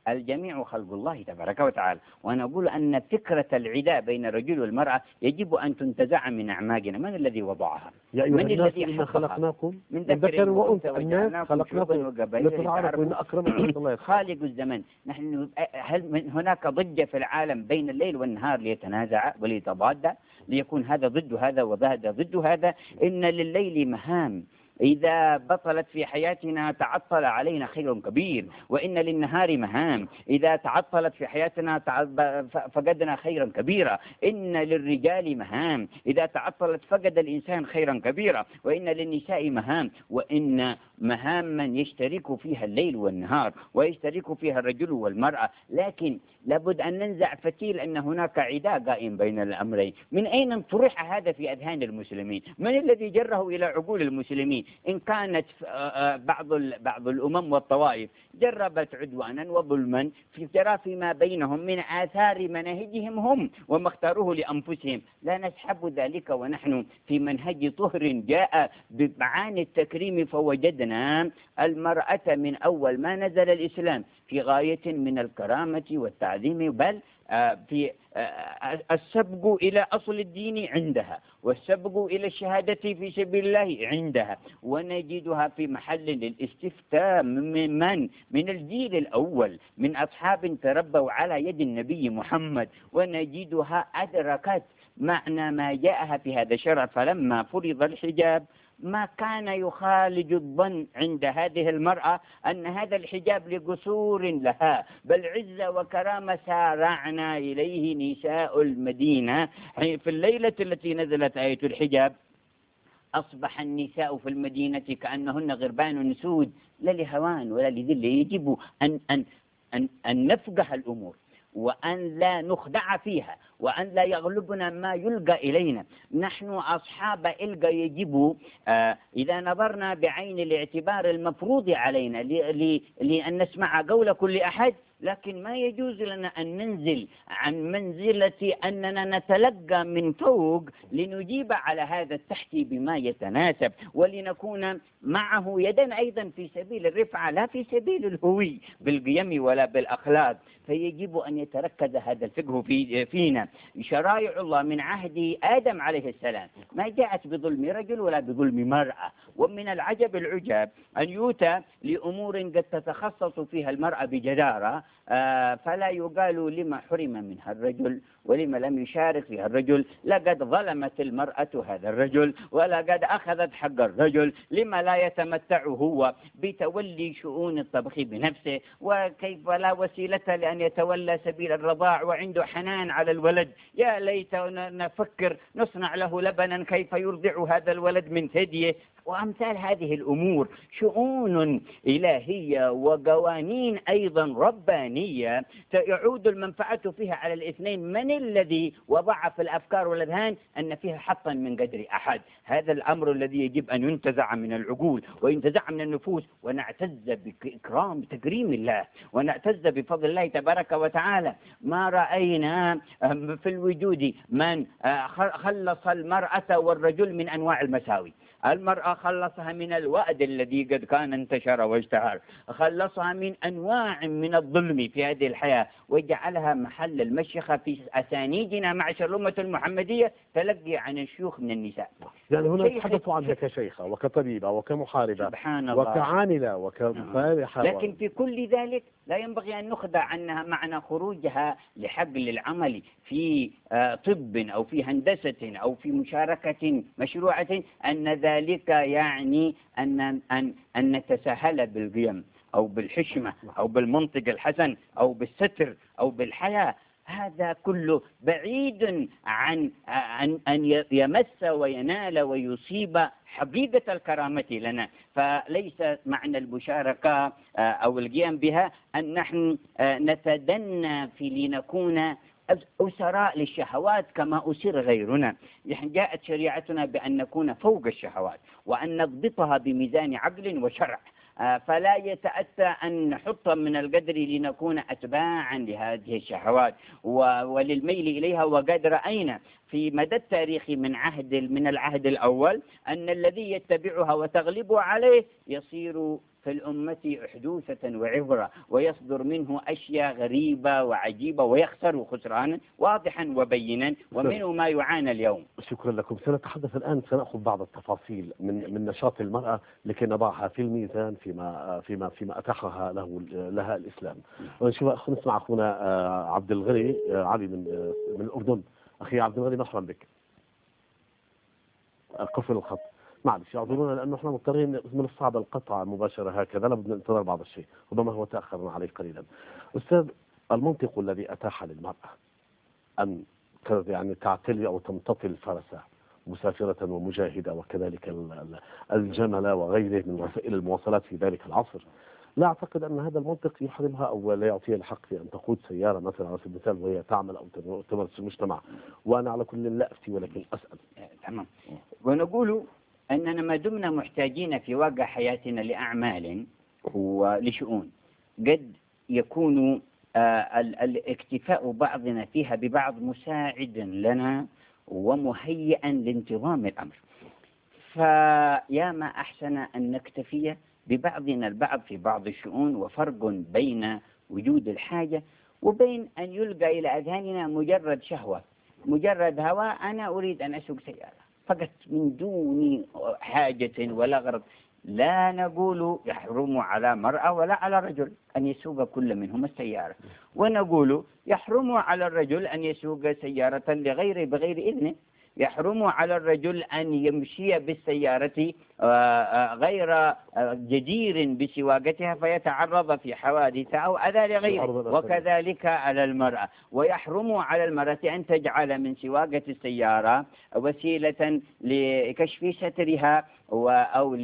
الجميع خلق الله تبارك وتعالى. وأنا أقول أن فكرة العداء بين الرجل والمرأة يجب أن تنتزع من أعماقنا. من الذي وضعها؟ يا أيها من الناس الذي إنا حققها؟ خلقناكم من من ذكر وأنثى، الناس وجعلناكم خلقناكم شعوبا وقبائل لتعارفوا إن أكرمكم عند الله أتقاكم. خالق الزمن. نحن هل من هناك ضجة في العالم بين الليل والنهار ليتنازع وليتضاد، ليكون هذا ضد هذا وهذا ضد هذا؟ إن لليل مهام إذا بطلت في حياتنا تعطل علينا خير كبير، وإن للنهار مهام إذا تعطلت في حياتنا فقدنا خيرا كبيرا. إن للرجال مهام إذا تعطلت فقد الإنسان خيرا كبيرا، وإن للنساء مهام، وإن مهاما يشترك فيها الليل والنهار ويشترك فيها الرجل والمرأة. لكن لابد أن ننزع فتيل أن هناك عداء قائم بين الأمرين. من أين طرح هذا في أذهان المسلمين؟ من الذي جره إلى عقول المسلمين؟ إن كانت بعض بعض الأمم والطوائف جربت عدوانا وظلما في جرى فيما بينهم من آثار مناهجهم هم وما اختاروه لأنفسهم، لا نسحب ذلك ونحن في منهج طهر جاء بمعاني التكريم. فوجدنا المرأة من أول ما نزل الإسلام في غاية من الكرامة والتعظيم، بل في السبق إلى أصل الدين عندها، والسبق إلى الشهادة في سبيل الله عندها، ونجدها في محل للاستفتاء من من من الجيل الأول من أصحاب تربوا على يد النبي محمد، ونجدها أدركت معنى ما جاءها في هذا الشرع. فلما فرض الحجاب ما كان يخالج الظن عند هذه المرأة أن هذا الحجاب لقصور لها، بل عزة وكرامة سارعنا إليه نساء المدينة. في الليلة التي نزلت آية الحجاب أصبح النساء في المدينة كأنهن غربان سود، لا لهوان ولا لذل. يجب أن, أن, أن, أن نفقه الأمور وأن لا نخدع فيها، وأن لا يغلبنا ما يلقى إلينا. نحن أصحاب إلقى يجب آه إذا نظرنا بعين الاعتبار المفروض علينا لأن نسمع قول كل أحد، لكن ما يجوز لنا أن ننزل عن منزلة أننا نتلقى من فوق لنجيب على هذا التحت بما يتناسب، ولنكون معه يدا أيضا في سبيل الرفعة لا في سبيل الهوي بالقيم ولا بالأخلاق. فيجب أن يتركز هذا الفقه في فينا. شرائع الله من عهد آدم عليه السلام ما جاءت بظلم رجل ولا بظلم مرأة. ومن العجب العجاب أن يؤتى لأمور قد تتخصص فيها المرأة بجدارة، آه فلا يقال لما حرم منها الرجل ولما لم يشارك فيها الرجل. لقد ظلمت المرأة هذا الرجل ولقد أخذت حق الرجل، لما لا يتمتع هو بتولي شؤون الطبخ بنفسه، وكيف لا وسيلة لأن يتولى سبيل الرضاع وعنده حنان على الولد. يا ليت نفكر نصنع له لبنا كيف يرضع هذا الولد من ثديه. وأمثال هذه الأمور شؤون إلهية وقوانين أيضا ربانية يعود المنفعة فيها على الاثنين. من الذي وضع في الأفكار والأذهان أن فيها حقا من قدر أحد؟ هذا الأمر الذي يجب أن ينتزع من العقول وينتزع من النفوس، ونعتز بإكرام تكريم الله ونعتز بفضل الله تبارك وتعالى. ما رأينا في الوجود من خلص المرأة والرجل من أنواع المساوي. المرأة خلصها من الوأد الذي قد كان انتشر واشتهر، خلصها من أنواع من الظلم في هذه الحياة، وجعلها محل المشيخة في أسانيدنا معشر الأمة المحمدية تلقي عن الشيوخ من النساء. يعني هنا تحدثوا عنها كشيخة وكطبيبة وكمحاربة سبحان الله وكعاملة وكفارحة، لكن في كل ذلك لا ينبغي أن نخدع أنها معنى خروجها لحقل العمل في طب أو في هندسة أو في مشاركة مشروعة أن ذلك يعني أن أن أن نتساهل بالقيم أو بالحشمة أو بالمنطق الحسن أو بالستر أو بالحياة. هذا كله بعيد عن أن أن يمس وينال ويصيب حقيقة الكرامة لنا. فليس معنى المشاركة أو القيام بها أن نحن نتدنى في لنكون أسراء للشهوات كما أسر غيرنا. جاءت شريعتنا بأن نكون فوق الشهوات وأن نضبطها بميزان عقل وشرع، فلا يتأتى أن نحط من القدر لنكون أتباعا لهذه الشهوات وللميل إليها. وقد رأينا في مدى التاريخ من عهد من العهد الأول أن الذي يتبعها وتغلب عليه يصير في الأمة أحدوثة وعبرة، ويصدر منه أشياء غريبة وعجيبة ويخسر خسرانا واضحا وبينا، ومنه ما يعانى اليوم. شكرا لكم. سنتحدث الآن، سنأخذ بعض التفاصيل من من نشاط المرأة لكي نضعها في الميزان فيما فيما فيما أتاحها له لها الإسلام. ونشوف نسمع أخونا عبد الغني علي من من الأردن. أخي عبد الغني مرحبا بك. قفل الخط، معلش اعذرونا لأنه احنا مضطرين من الصعب القطع مباشرة هكذا، لابد ننتظر بعض الشيء، ربما هو تأخرنا عليه قليلا. أستاذ، المنطق الذي أتاح للمرأة أن يعني تعتلي أو تمتطي الفرس مسافرة ومجاهدة وكذلك الجمل وغيره من وسائل المواصلات في ذلك العصر، لا أعتقد أن هذا المنطق يحرمها أو لا يعطيها الحق في أن تقود سيارة مثلا على سبيل المثال وهي تعمل أو تمارس المجتمع. وأنا على كل لا أفتي ولكن أسأل. تمام. ونقول أننا ما دمنا محتاجين في واقع حياتنا لأعمال ولشؤون قد يكون آه الاكتفاء بعضنا فيها ببعض مساعدا لنا ومهيئا لانتظام الأمر. فيا ما أحسن أن نكتفي ببعضنا البعض في بعض الشؤون، وفرق بين وجود الحاجة وبين أن يلقى إلى أذهاننا مجرد شهوة، مجرد هوى، أنا أريد أن أسوق سيارة فقط من دون حاجة ولا غرض. لا نقول يحرم على مرأة ولا على رجل أن يسوق كل منهما السيارة، ونقول يحرم على الرجل أن يسوق سيارة لغيره بغير إذنه، يحرم على الرجل أن يمشي بالسيارة غير جدير بسواقتها فيتعرض في حوادث أو أذى لغيره، وكذلك على المرأة. ويحرم على المرأة أن تجعل من سواقة السيارة وسيلة لكشف سترها أو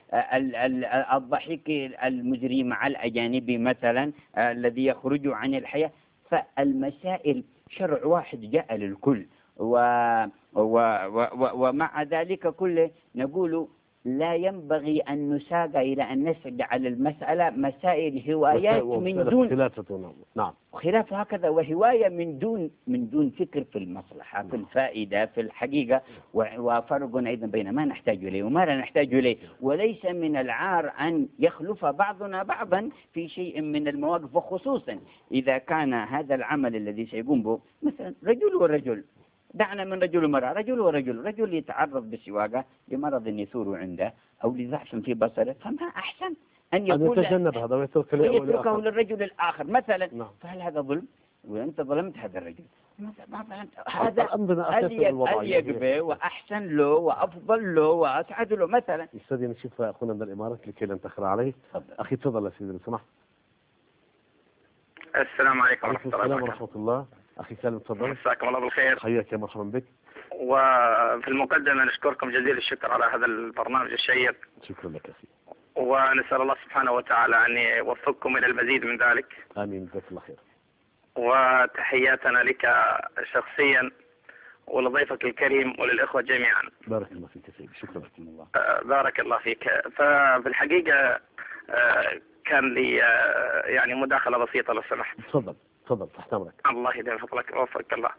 للضحك المجري مع الأجانب مثلا الذي يخرج عن الحياة. فالمسائل شرع واحد جاء للكل، و و و ومع ذلك كله نقول لا ينبغي أن نساق إلى أن نجعل المسألة مسائل هوايات من دون نعم خلاف هكذا، وهواية من دون من دون فكر في المصلحة في الفائدة في الحقيقة. وفرق أيضا بين ما نحتاج إليه وما لا نحتاج إليه. وليس من العار أن يخلف بعضنا بعضا في شيء من المواقف، وخصوصا إذا كان هذا العمل الذي سيقوم به مثلا رجل ورجل، دعنا من رجل ومرأة، رجل ورجل، رجل يتعرض بالسواقة لمرض يثور عنده أو لضعف في بصره، فما أحسن أن يقول يتجنب هذا ويتركه للرجل الآخر مثلا. نعم. فهل هذا ظلم؟ وأنت ظلمت هذا الرجل، ما ظلمت هذا أليق وأحسن له وأفضل له وأسعد له مثلا. أستاذ نشوف أخونا من الإمارات لكي لا نتأخر عليه. أخي تفضل يا سيدي لو سمحت. السلام عليكم ورحمة الله وبركاته. ورحمة الله. أخي سالم تفضل. مساكم الله بالخير. حياك يا مرحبا بك. وفي المقدمة نشكركم جزيل الشكر على هذا البرنامج الشيق. شكرا لك أخي. ونسأل الله سبحانه وتعالى أن يوفقكم إلى المزيد من ذلك. آمين، جزاك الله خير. وتحياتنا لك شخصيا ولضيفك الكريم وللإخوة جميعا. بارك الله فيك سيدي، شكرا لك الله. بارك الله فيك. ففي الحقيقة كان لي يعني مداخلة بسيطة لو سمحت. تفضل تفضل تحت أمرك. الله يديم فضلك ووفقك الله.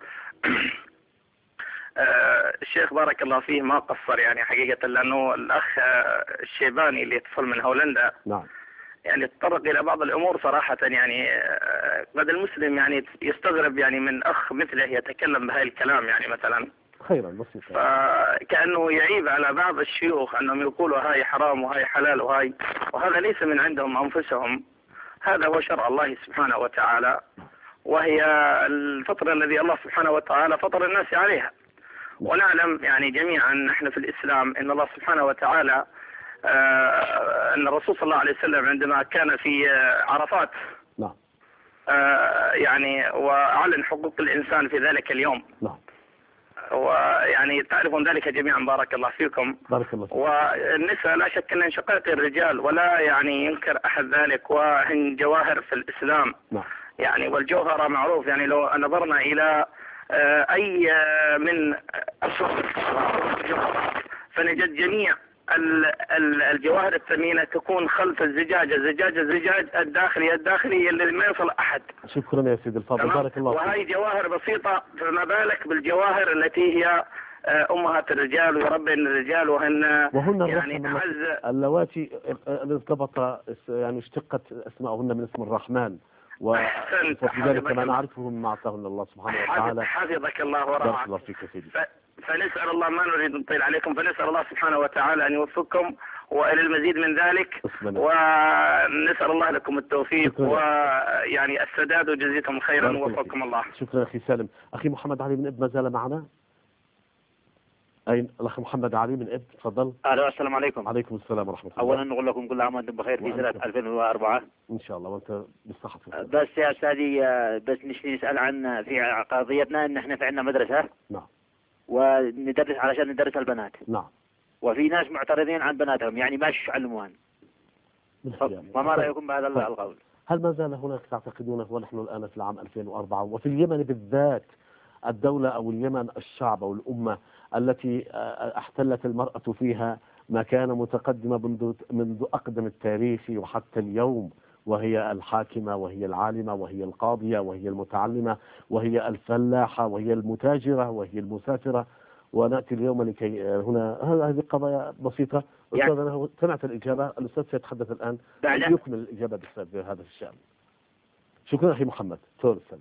الشيخ بارك الله فيه ما قصر يعني حقيقة، لأنه الأخ الشيباني اللي يتصل من هولندا نعم يعني تطرق إلى بعض الأمور صراحة، يعني قد المسلم يعني يستغرب يعني من أخ مثله يتكلم بهاي الكلام يعني مثلا خيرا بسيطة، فكأنه يعيب على بعض الشيوخ أنهم يقولوا هاي حرام وهاي حلال وهاي، وهذا ليس من عندهم أنفسهم، هذا هو شرع الله سبحانه وتعالى، وهي الفطرة الذي الله سبحانه وتعالى فطر الناس عليها. ونعلم يعني جميعا نحن في الإسلام أن الله سبحانه وتعالى آه أن الرسول صلى الله عليه وسلم عندما كان في عرفات نعم آه يعني وأعلن حقوق الإنسان في ذلك اليوم. نعم. ويعني تعرفون ذلك جميعا بارك الله فيكم. بارك الله فيكم. والنساء لا شك أن شقائق الرجال، ولا يعني ينكر أحد ذلك، وهن جواهر في الإسلام. نعم. يعني والجوهرة معروف، يعني لو نظرنا إلى أي من فنجد جميع الجواهر الثمينة تكون خلف الزجاجة، الزجاجة الزجاج الداخلي الداخلي اللي ما يوصل أحد. شكرا يا سيدي الفاضل، بارك الله فيك. وهي جواهر بسيطة، فما بالك بالجواهر التي هي أمهات الرجال ويربين الرجال وهن وهن يعني الرحم أعز. اللواتي ارتبط يعني اشتقت اسماءهن من اسم الرحمن، وفي ذلك كما نعرفه مما اعطاهن الله سبحانه وتعالى. حفظك الله بارك ورعاك. الله فيك سيدي. فنسأل الله، ما نريد نطيل عليكم، فنسأل الله سبحانه وتعالى أن يوفقكم وإلى المزيد من ذلك، ونسأل الله لكم التوفيق ويعني السداد، وجزيكم خيرا ووفقكم الله. شكرا أخي سالم. أخي محمد علي من إب ما زال معنا؟ أين الأخ محمد علي من إب؟ تفضل. أهلا والسلام عليكم. عليكم السلام ورحمة الله. أولا نقول لكم كل عام وأنتم بخير في سنة ألفين وأربعة إن شاء الله وأنت بالصحة. بس يا أستاذي، بس نشتي نسأل عن في قضيتنا إن إحنا في عندنا مدرسة. نعم. وندرس علشان ندرس البنات. نعم. وفي ناس معترضين عن بناتهم، يعني ما يعلموهن. وما رأيكم بهذا القول؟ هل ما زال هناك تعتقدون، ونحن الآن في العام ألفين وأربعة وفي اليمن بالذات، الدولة أو اليمن الشعب أو الأمة التي احتلت المرأة فيها مكانة متقدمة منذ منذ أقدم التاريخ وحتى اليوم، وهي الحاكمة وهي العالمة وهي القاضية وهي المتعلمة وهي الفلاحة وهي المتاجرة وهي المسافرة، ونأتي اليوم لكي هنا هذه قضايا بسيطة. أستاذ أنا سمعت الإجابة، الأستاذ سيتحدث الآن يكمل الإجابة بهذا الشأن. شكرا أخي محمد. تفضل أستاذ.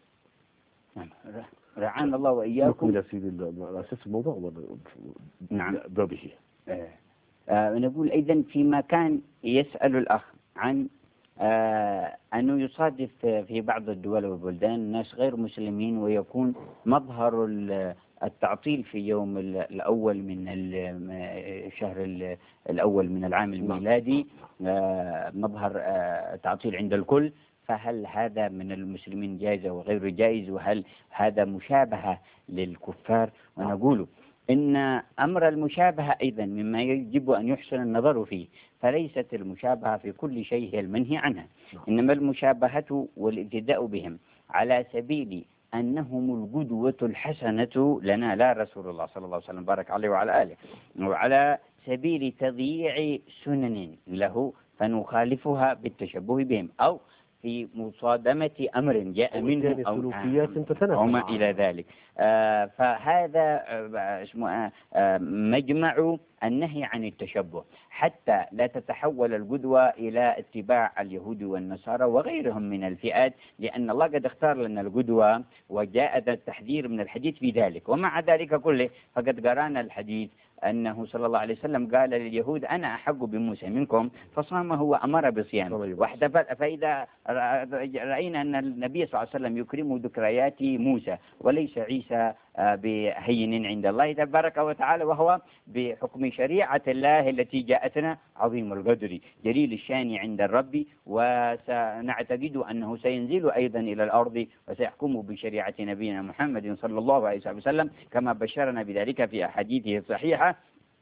رعانا الله وإياكم. يا سيدي الأساس الموضوع. نعم. بابه. آه. آه نقول أيضا فيما كان يسأل الأخ عن آه أنه يصادف في بعض الدول والبلدان ناس غير مسلمين ويكون مظهر التعطيل في يوم الأول من الشهر الأول من العام الميلادي، آه مظهر آه تعطيل عند الكل. فهل هذا من المسلمين جائز وغير جائز؟ وهل هذا مشابهة للكفار؟ ونقول إن أمر المشابهة أيضا مما يجب أن يحسن النظر فيه، فليست المشابهة في كل شيء هي المنهي عنها، إنما المشابهة والابتداء بهم على سبيل أنهم القدوة الحسنة لنا، لا رسول الله صلى الله عليه وسلم بارك عليه وعلى آله، وعلى سبيل تضييع سنن له فنخالفها بالتشبه بهم، أو في مصادمة أمر جاء منه أو وما إلى ذلك. آه فهذا آه اسمه آه مجمع النهي عن التشبه، حتى لا تتحول القدوة إلى اتباع اليهود والنصارى وغيرهم من الفئات، لأن الله قد اختار لنا القدوة وجاء التحذير من الحديث في ذلك. ومع ذلك كله فقد قرانا الحديث أنه صلى الله عليه وسلم قال لليهود أنا أحق بموسى منكم، فصامه وأمر بصيام واحتفل. فإذا رأينا أن النبي صلى الله عليه وسلم يكرم ذكريات موسى وليس عيسى بهين عند الله تبارك وتعالى، وهو بحكم شريعة الله التي جاءتنا عظيم القدر جليل الشان عند الرب، وسنعتقد أنه سينزل أيضا إلى الأرض وسيحكم بشريعة نبينا محمد صلى الله عليه وسلم كما بشرنا بذلك في أحاديثه الصحيحة.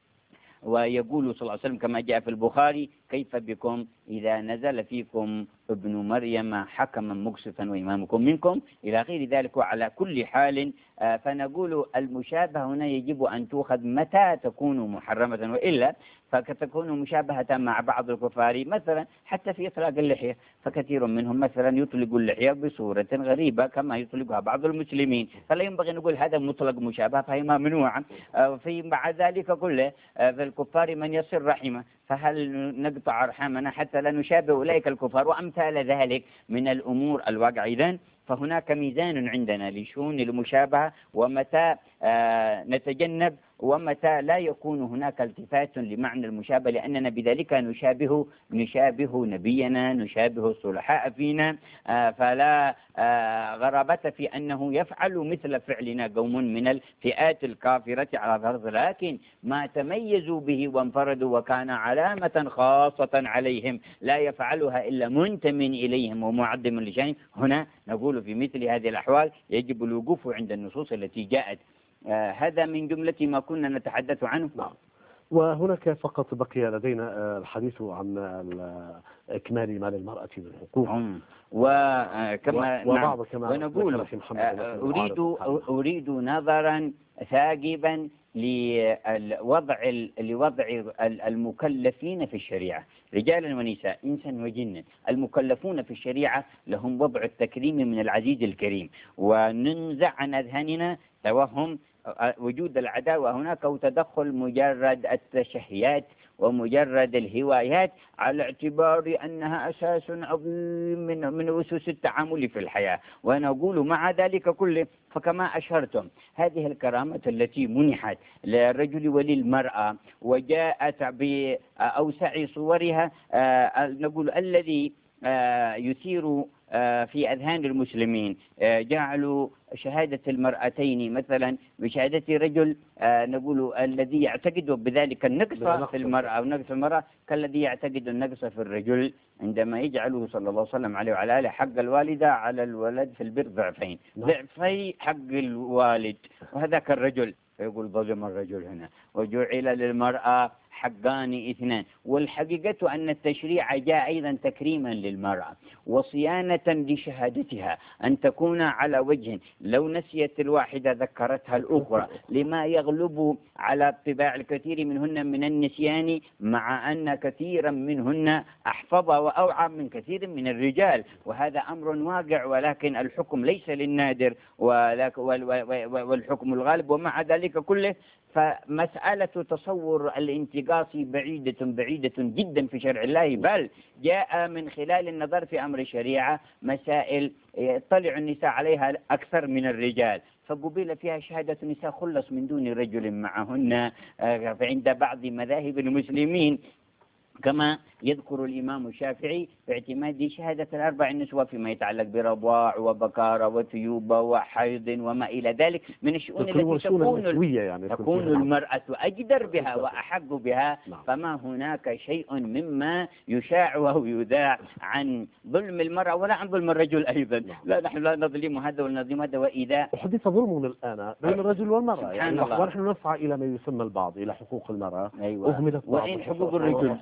ويقول صلى الله عليه وسلم كما جاء في البخاري كيف بكم إذا نزل فيكم ابن مريم حكما مقسطا وإمامكم منكم إلى غير ذلك. وعلى كل حال فنقول المشابهة هنا يجب أن تؤخذ متى تكون محرمة، وإلا فتكون مشابهة مع بعض الكفار، مثلا حتى في إطلاق اللحية، فكثير منهم مثلا يطلق اللحية بصورة غريبة كما يطلقها بعض المسلمين، فلا ينبغي نقول هذا مطلق مشابهة فهي ممنوعة. في مع ذلك كله في الكفار من يصل رحمه، فهل نقطع أرحامنا حتى لا نشابه أولئك الكفار وأمثال ذلك من الأمور الواقع؟ إذن فهناك ميزان عندنا لشؤون المشابهة، ومتى آه نتجنب ومتى لا يكون هناك التفات لمعنى المشابهة، لأننا بذلك نشابه نشابه نبينا، نشابه الصلحاء فينا. آه فلا آه غرابة في أنه يفعل مثل فعلنا قوم من الفئات الكافرة على الأرض، لكن ما تميزوا به وانفردوا وكان علامة خاصة عليهم لا يفعلها إلا منتمٍ إليهم ومعظم لشأنهم. هنا نقول في مثل هذه الأحوال يجب الوقوف عند النصوص التي جاءت. آه هذا من جملة ما كنا نتحدث عنه. نعم. وهناك فقط بقي لدينا الحديث عن إكمال مال المرأة بالحقوق، وكما نعم. ونقول أريد أريد نظرا ثاقبا لوضع لوضع المكلفين في الشريعة رجالا ونساء إنسا وجنا. المكلفون في الشريعة لهم وضع التكريم من العزيز الكريم، وننزع عن أذهاننا توهم وجود العداوة هناك وتدخل مجرد التشهيات ومجرد الهوايات على اعتبار أنها أساس عظيم من من أسس التعامل في الحياة. ونقول مع ذلك كله فكما أشرتم هذه الكرامة التي منحت للرجل وللمرأة وجاءت بأوسع صورها، نقول الذي يثير في أذهان المسلمين جعلوا شهادة المرأتين مثلا بشهادة رجل نقول الذي يعتقد بذلك النقص في المرأة أو نقص المرأة كالذي يعتقد النقص في الرجل، عندما يجعله صلى الله عليه وسلم عليه وعلى آله حق الوالدة على الولد في البر ضعفين ضعفي حق الوالد، وهذاك الرجل فيقول ظلم الرجل هنا وجعل للمرأة حقان اثنان. والحقيقة أن التشريع جاء أيضا تكريما للمرأة وصيانة لشهادتها أن تكون على وجه لو نسيت الواحدة ذكرتها الأخرى، لما يغلب على طباع الكثير منهن من النسيان، مع أن كثيرا منهن أحفظ وأوعى من كثير من الرجال، وهذا أمر واقع، ولكن الحكم ليس للنادر والحكم الغالب. ومع ذلك كله فمسألة تصور الانتقاص بعيدة بعيدة جدا في شرع الله، بل جاء من خلال النظر في أمر الشريعة مسائل يطلع النساء عليها أكثر من الرجال، فقبل فيها شهادة النساء خلص من دون رجل معهن عند بعض مذاهب المسلمين، كما يذكر الإمام الشافعي باعتماد شهادة الأربع النسوة فيما يتعلق برضاع وبكارة وثيوبة وحيض وما إلى ذلك من الشؤون التي تكون, يعني تكون المرأة أجدر بها وأحق بها. نعم. فما هناك شيء مما يشاع أو يذاع عن ظلم المرأة ولا عن ظلم الرجل أيضا. نعم. لا نحن لا نظلم هذا ولا نظلم هذا، وإذا حدث ظلم الآن بين الرجل والمرأة يعني ونحن نسعى إلى ما يسمى البعض إلى حقوق المرأة. أيوة. وإن حقوق الرجل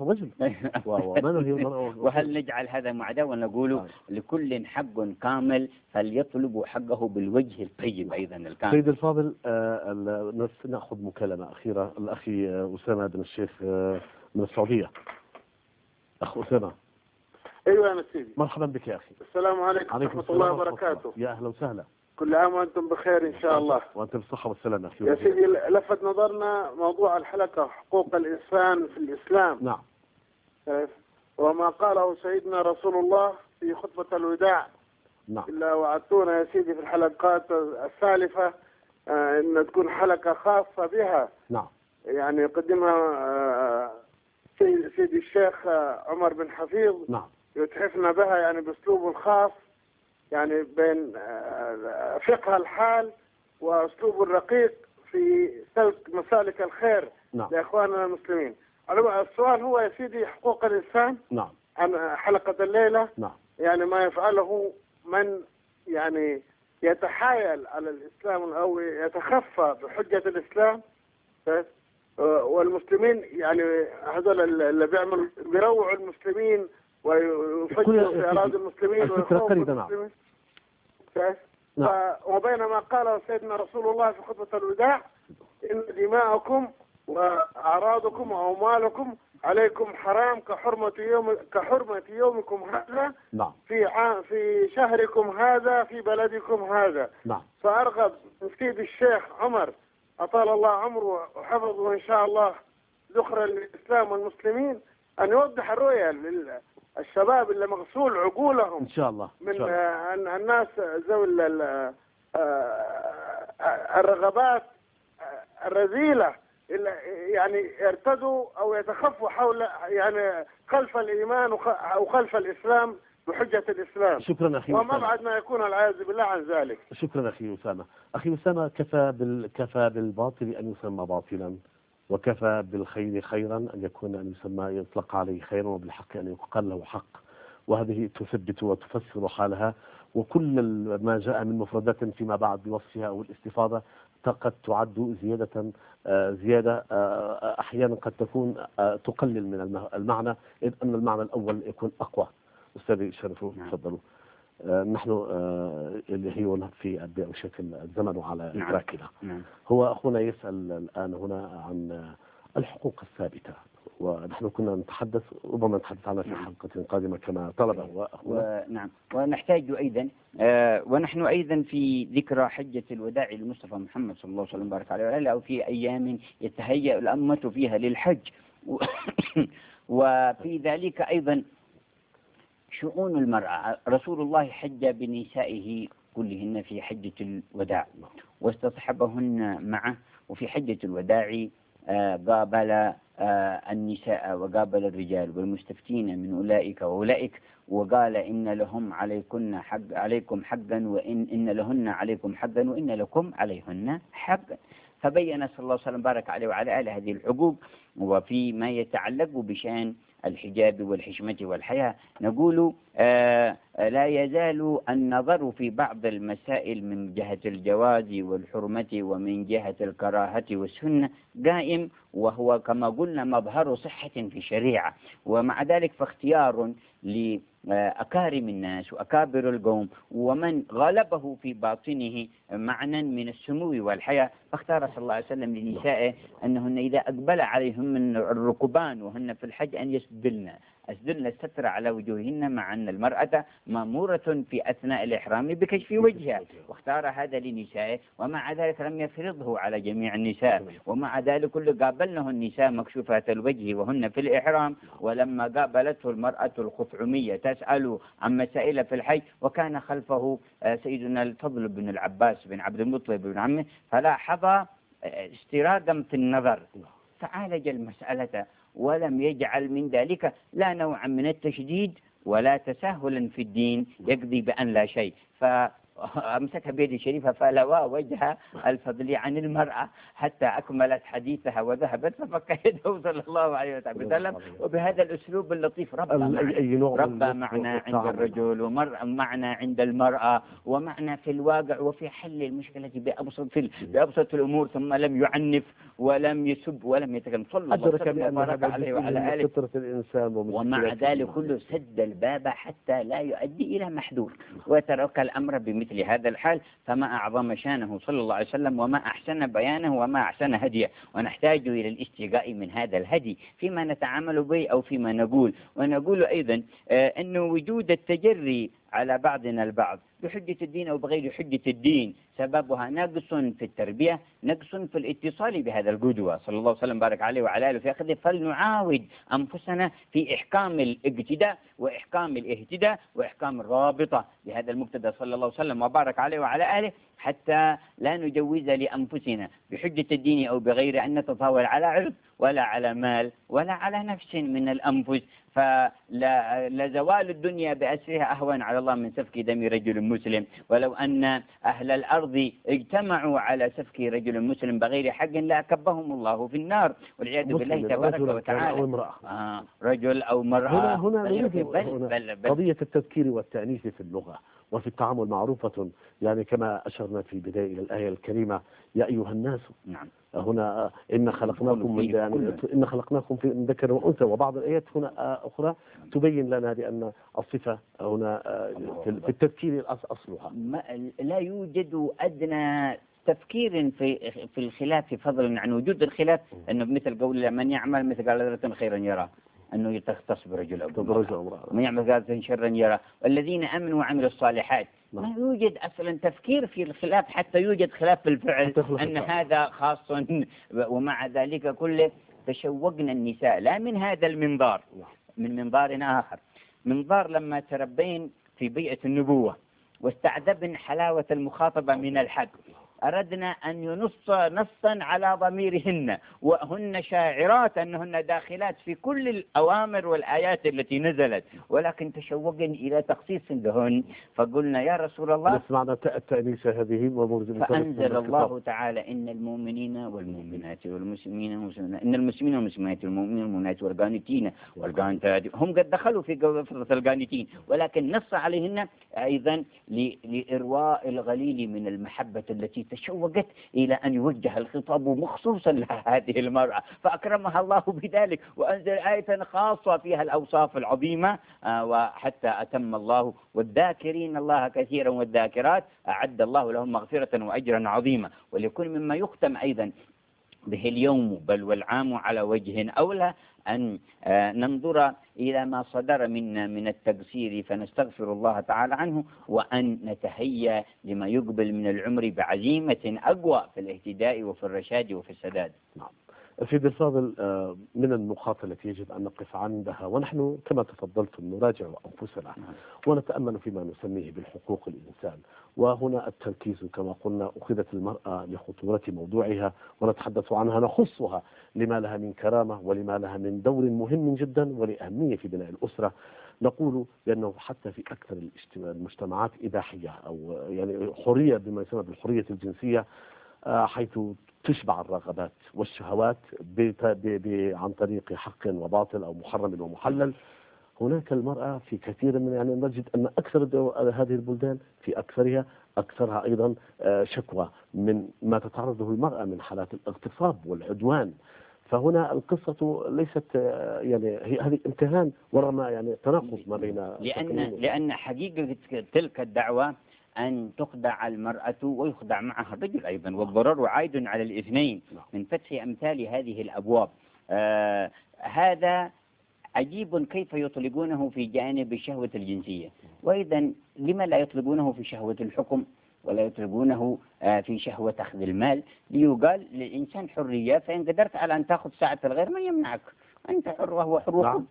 وهل نجعل هذا معداة ونقول آه. لكل حق كامل فليطلب حقه بالوجه الطيب أيضا الكامل. سيد الفاضل آه نأخذ مكالمة أخيرة. الأخي أسامة بن الشيخ آه من السعودية. أخ أسامة. أيوة يا سيدي. مرحبا بك يا أخي. السلام عليكم ورحمة الله وبركاته. يا أهلا وسهلا. كل عام وأنتم بخير إن شاء الله. وأنتم بالصحة والسلامة أخي. يا سيدي لفت نظرنا موضوع الحلقة حقوق الإنسان في الإسلام. نعم. وما قاله سيدنا رسول الله في خطبة الوداع. نعم. إلا وعدتونا يا سيدي في الحلقات السالفة آه أن تكون حلقة خاصة بها. نعم. يعني يقدمها آه سيد سيدي الشيخ آه عمر بن حفيظ. نعم. يتحفنا بها يعني بأسلوب خاص، يعني بين آه فقه الحال وأسلوب الرقيق في سلك مسالك الخير. نعم. لإخواننا المسلمين. السؤال هو يا سيدي حقوق الإنسان. نعم. عن حلقة الليلة. نعم. يعني ما يفعله من يعني يتحايل على الإسلام أو يتخفى بحجة الإسلام، والمسلمين يعني هذول اللي بيعملوا بيروعوا المسلمين ويفجروا في أراضي المسلمين ويخوفوا المسلمين. نعم. وبينما قال سيدنا رسول الله في خطبة الوداع إن دماءكم وأعراضكم وأموالكم عليكم حرام كحرمة يوم كحرمة يومكم هذا. نعم. في ع... في شهركم هذا في بلدكم هذا. نعم. فأرغب من سيد الشيخ عمر أطال الله عمره وحفظه إن شاء الله ذخرا للإسلام والمسلمين أن يوضح الرؤية للشباب اللي مغسول عقولهم إن شاء الله من آه الناس ذوي الرغبات الرذيلة يعني يرتدوا أو يتخفوا حول يعني خلف الإيمان أو خلف الإسلام بحجة الإسلام. شكرا أخي وما بعد ما يكون العياذ بالله عن ذلك. شكرا أخي أسامة. أخي أسامة كفى بال... كفى بالباطل أن يسمى باطلا، وكفى بالخير خيرا أن يكون أن يسمى يطلق عليه خيرا، وبالحق أن يقال له حق، وهذه تثبت وتفسر حالها. وكل ما جاء من مفردات فيما بعد بوصفها أو الاستفاضة قد تعد زيادة زيادة أحيانا قد تكون تقلل من المعنى، إذ أن المعنى الأول يكون أقوى. أستاذي شرفوا تفضلوا. نحن اللي هي في أبدأ شكل الزمن على إدراكنا. هو أخونا يسأل الآن هنا عن الحقوق الثابتة ونحن كنا نتحدث ربما نتحدث عنها في حلقة قادمة كما طلب أخونا. نعم، ونحتاج أيضا آه ونحن أيضا في ذكرى حجة الوداع للمصطفى محمد صلى الله عليه وسلم بارك عليه وعلى أو في أيام يتهيأ الأمة فيها للحج وفي ذلك أيضا شؤون المرأة. رسول الله حج بنسائه كلهن في حجة الوداع واستصحبهن معه، وفي حجة الوداع آه قابل آه النساء وقابل الرجال والمستفتين من أولئك وأولئك، وقال إن لهم عليكن حق عليكم حقا وإن إن لهن عليكم حقا وإن لكم عليهن حقا. فبين صلى الله عليه وسلم بارك عليه وعلى آله هذه الحقوق. وفيما يتعلق بشأن الحجاب والحشمة والحياة نقول آه لا يزال النظر في بعض المسائل من جهة الجواز والحرمة ومن جهة الكراهة والسنة قائم، وهو كما قلنا مظهر صحة في الشريعة. ومع ذلك فاختيار لأكارم الناس وأكابر القوم ومن غلبه في باطنه معنى من السمو والحياة، فاختار صلى الله عليه وسلم لنسائه أنهن إذا أقبل عليهم من الركبان وهن في الحج أن يسدلن أسدلن الستر على وجوههن، مع أن المرأة مأمورة في أثناء الإحرام بكشف وجهها، واختار هذا لنسائه. ومع ذلك لم يفرضه على جميع النساء، ومع ذلك كل قابلنه النساء مكشوفات الوجه وهن في الإحرام. ولما قابلته المرأة الخثعمية تسأل عن مسائل في الحج، وكان خلفه سيدنا الفضل بن العباس بن عبد المطلب بن عمه، فلاحظ استرادا في النظر فعالج المسألة ولم يجعل من ذلك لا نوعا من التشديد ولا تساهلا في الدين يقضي بأن لا شيء. فأمسكها بيد الشريفة فلوى وجه الفضل عن المرأة حتى أكملت حديثها وذهبت ففك يده صلى الله عليه وسلم. وبهذا الأسلوب اللطيف ربى معنا, ربى معنا عند الرجل ومعنا عند المرأة ومعنا في الواقع وفي حل المشكلة بأبسط, في بأبسط الأمور، ثم لم يعنف ولم يسب ولم يتكلم صلى الله عليه وسلم عليه وعلى آله فطرة الإنسان. ومع ذلك كله سد الباب حتى لا يؤدي إلى محذور وترك الأمر بمثل هذا الحال. فما أعظم شانه صلى الله عليه وسلم وما أحسن بيانه وما أحسن هديه. ونحتاج إلى الاستيقاء من هذا الهدي فيما نتعامل به أو فيما نقول. ونقول أيضا آه أنه وجود التجري على بعضنا البعض بحجة الدين أو بغير حجة الدين سببها نقص في التربية، نقص في الاتصال بهذا القدوة صلى الله عليه وسلم بارك عليه وعلى آله في أخذه. فلنعاود أنفسنا في إحكام الاقتداء وإحكام الاهتداء وإحكام الرابطة بهذا المقتدى صلى الله عليه وسلم وبارك عليه وعلى آله، حتى لا نجوز لأنفسنا بحجة الدين أو بغير أن نتطاول على عرض ولا على مال ولا على نفس من الأنفس. فلزوال الدنيا بأسرها أهون على الله من سفك دم رجل مسلم. ولو أن أهل الأرض اجتمعوا على سفك رجل مسلم بغير حق لأكبهم الله في النار والعياذ بالله تبارك وتعالى. أو امرأة. آه رجل أو مرأة. هنا, هنا, بل بل بل بل قضية التذكير والتأنيث في اللغة وفي التعامل معروفة، يعني كما أشرنا في بداية إلى الآية الكريمة يا أيها الناس. نعم. هنا إن خلقناكم من يعني إن خلقناكم في ذكر وأنثى. وبعض الآيات هنا أخرى تبين لنا بأن الصفة هنا في التذكير أصلها. لا يوجد أدنى تفكير في في الخلاف فضلا عن وجود الخلاف، أنه مثل قول من يعمل مثل قال ذرة خيرا يرى، أنه يختص برجل أو امرأة، من يعمل ذرة شرا يرى، والذين آمنوا وعملوا الصالحات. ما يوجد أصلا تفكير في الخلاف حتى يوجد خلاف في الفعل أن هذا خاص. ومع ذلك كله تشوقنا النساء لا من هذا المنظار، من منظار آخر، منظار لما تربين في بيئة النبوة واستعذبن حلاوة المخاطبة من الحق، أردنا أن ينص نصا على ضميرهن وهن شاعرات أنهن داخلات في كل الأوامر والآيات التي نزلت، ولكن تشوقن إلى تخصيص لهن. فقلنا يا رسول الله نسمعنا التأنيسة هذه. فأنزل الله تعالى إن المؤمنين والمؤمنات والمسلمين والمسلمات إن المسلمين والمسلمات والمؤمنين والمؤمنات والقانتين والقانتات هم قد دخلوا في فضة القانتين، ولكن نص عليهن أيضا لإرواء الغليل من المحبة التي تشوقت إلى أن يوجه الخطاب مخصوصا لهذه المرأة، فأكرمها الله بذلك وأنزل آية خاصة فيها الأوصاف العظيمة. آه وحتى أتم الله والذاكرين الله كثيرا والذاكرات أعد الله لهم مغفرة وأجرا عظيما. وليكون مما يختم أيضا به اليوم بل والعام على وجه أولى أن ننظر إلى ما صدر منا من التقصير فنستغفر الله تعالى عنه، وأن نتهيأ لما يقبل من العمر بعزيمة أقوى في الاهتداء وفي الرشاد وفي السداد. نعم. سيدي الفاضل، من النقاط التي يجب أن نقف عندها ونحن كما تفضلتم نراجع أنفسنا ونتأمل فيما نسميه بالحقوق الإنسان، وهنا التركيز كما قلنا أخذت المرأة لخطورة موضوعها ونتحدث عنها، نخصها لما لها من كرامة ولما لها من دور مهم جدا ولأهمية في بناء الأسرة. نقول بأنه حتى في أكثر المجتمعات إباحية أو يعني حرية بما يسمى بالحرية الجنسية، حيث تشبع الرغبات والشهوات عن طريق حق وباطل أو محرم ومحلل. هناك المرأة في كثير من يعني نجد أن أكثر هذه البلدان في أكثرها أكثرها أيضا شكوى من ما تتعرض له المرأة من حالات الاغتصاب والعدوان. فهنا القصة ليست يعني هي هذه امتهان ورغم يعني تناقض ما بين لأن لأن حقيقة تلك الدعوة أن تخدع المرأة ويخدع معها الرجل أيضا، والضرر عائد على الاثنين من فتح أمثال هذه الأبواب. آه هذا عجيب كيف يطلقونه في جانب الشهوة الجنسية، وإذا لما لا يطلقونه في شهوة الحكم ولا يطلقونه آه في شهوة أخذ المال، ليقال للإنسان حرية، فإن قدرت على أن تأخذ ساعة الغير من يمنعك، أنت حر وهو حر. نعم.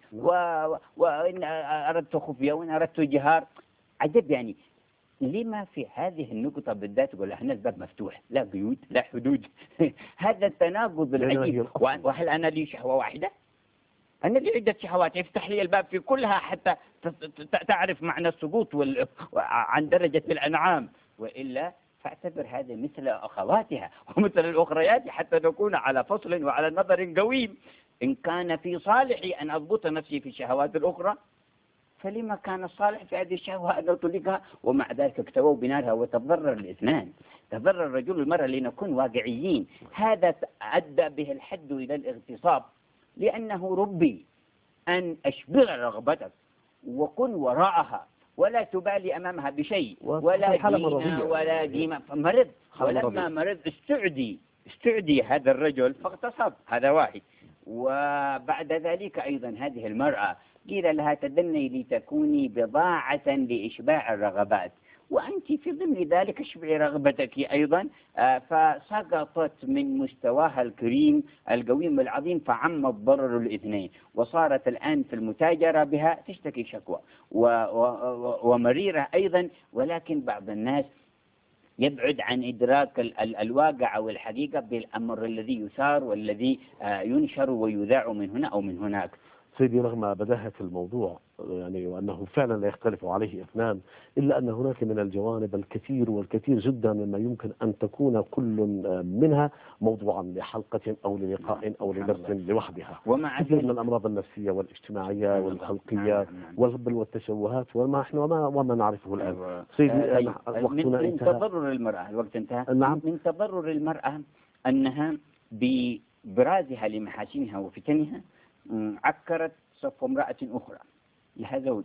وإن أردت خفية وإن أردت جهار. عجب يعني لما في هذه النقطة بالذات تقول احنا الباب مفتوح لا قيود لا حدود؟ هذا التناقض العجيب. وهل أنا لي شهوة واحدة؟ أنا لي عدة شهوات، يفتح لي الباب في كلها حتى تعرف معنى السقوط عن درجة الأنعام، وإلا فاعتبر هذا مثل أخواتها ومثل الأخريات حتى نكون على فصل وعلى نظر قويم. إن كان في صالحي أن أضبط نفسي في الشهوات الأخرى، فلما كان الصالح في هذه الشهوة أن أطلقها؟ ومع ذلك اكتووا بنارها وتضرر الاثنان، تضرر الرجل والمرأة. لنكون واقعيين، هذا أدى به الحد إلى الاغتصاب، لأنه ربي أن أشبع رغبتك وكن وراءها ولا تبالي أمامها بشيء ولا دين ولا ديما. مرض، ولما مرض استعدي استعدي هذا الرجل فاغتصب. هذا واحد. وبعد ذلك أيضا هذه المرأة قيل لها تدني لتكوني بضاعة لإشباع الرغبات، وأنت في ضمن ذلك اشبعي رغبتك أيضا. فسقطت من مستواها الكريم القويم العظيم، فعم الضرر الاثنين، وصارت الآن في المتاجرة بها تشتكي شكوى ومريرة أيضا. ولكن بعض الناس يبعد عن إدراك ال ال الواقع أو الحقيقة بالأمر الذي يثار والذي ينشر ويذاع من هنا أو من هناك. سيدي، رغم بداهة الموضوع يعني وأنه فعلا لا يختلف عليه اثنان، إلا أن هناك من الجوانب الكثير والكثير جدا مما يمكن أن تكون كل منها موضوعا لحلقة أو للقاء أو لدرس لوحدها. كثير من الأمراض النفسية والاجتماعية والخلقية والغبل والتشوهات وما احنا وما, وما نعرفه الآن. سيدي، وقتنا من تضرر المرأة، الوقت انتهى. نعم. من تضرر المرأة أنها ببرازها لمحاسنها وفتنها عكرت صف امرأة أخرى لها زوج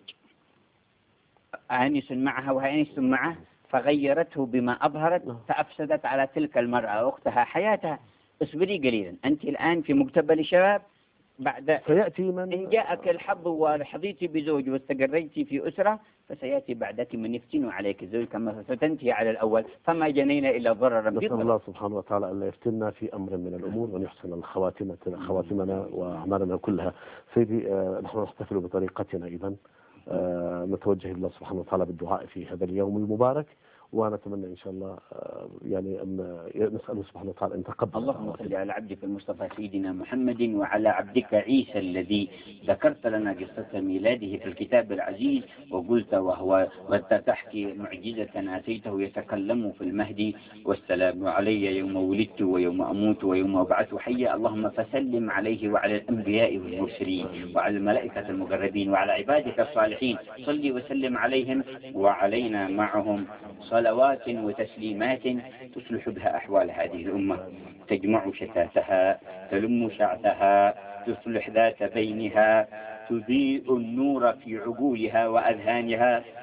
آنس معها وآنس معه، فغيرته بما أظهرت فأفسدت على تلك المرأة أختها حياتها. اصبري قليلا، أنت الآن في مقتبل الشباب، بعد سيأتي من إن جاءك الحظ ورحضيت بزوج واستقريت في أسرة، فسيأتي بعدك من يفتن عليك الزوج كما فتنتي على الأول، فما جنينا إلا ضررا. نسأل الله سبحانه وتعالى أن لا يفتنا في أمر من الأمور وأن يحسن الخواتمة خواتمنا وأعمالنا كلها. سيدي، آه نحن نحتفل بطريقتنا أيضا، آه نتوجه الله سبحانه وتعالى بالدعاء في هذا اليوم المبارك، ونتمنى إن شاء الله يعني أن نسأله سبحانه وتعالى أن يتقبل. اللهم صل على عبدك المصطفى سيدنا محمد وعلى عبدك عيسى الذي ذكرت لنا قصة ميلاده في الكتاب العزيز، وقلت وهو وتحكي معجزة آتيته يتكلم في المهدي والسلام علي يوم ولدت ويوم أموت ويوم أبعث حيا. اللهم فسلم عليه وعلى الأنبياء والمرسلين وعلى الملائكة المقربين وعلى عبادك الصالحين، صل وسلم عليهم وعلينا معهم صلوات وتسليمات تصلح بها أحوال هذه الأمة، تجمع شتاتها، تلم شعثها، تصلح ذات بينها، تضيء النور في عقولها وأذهانها،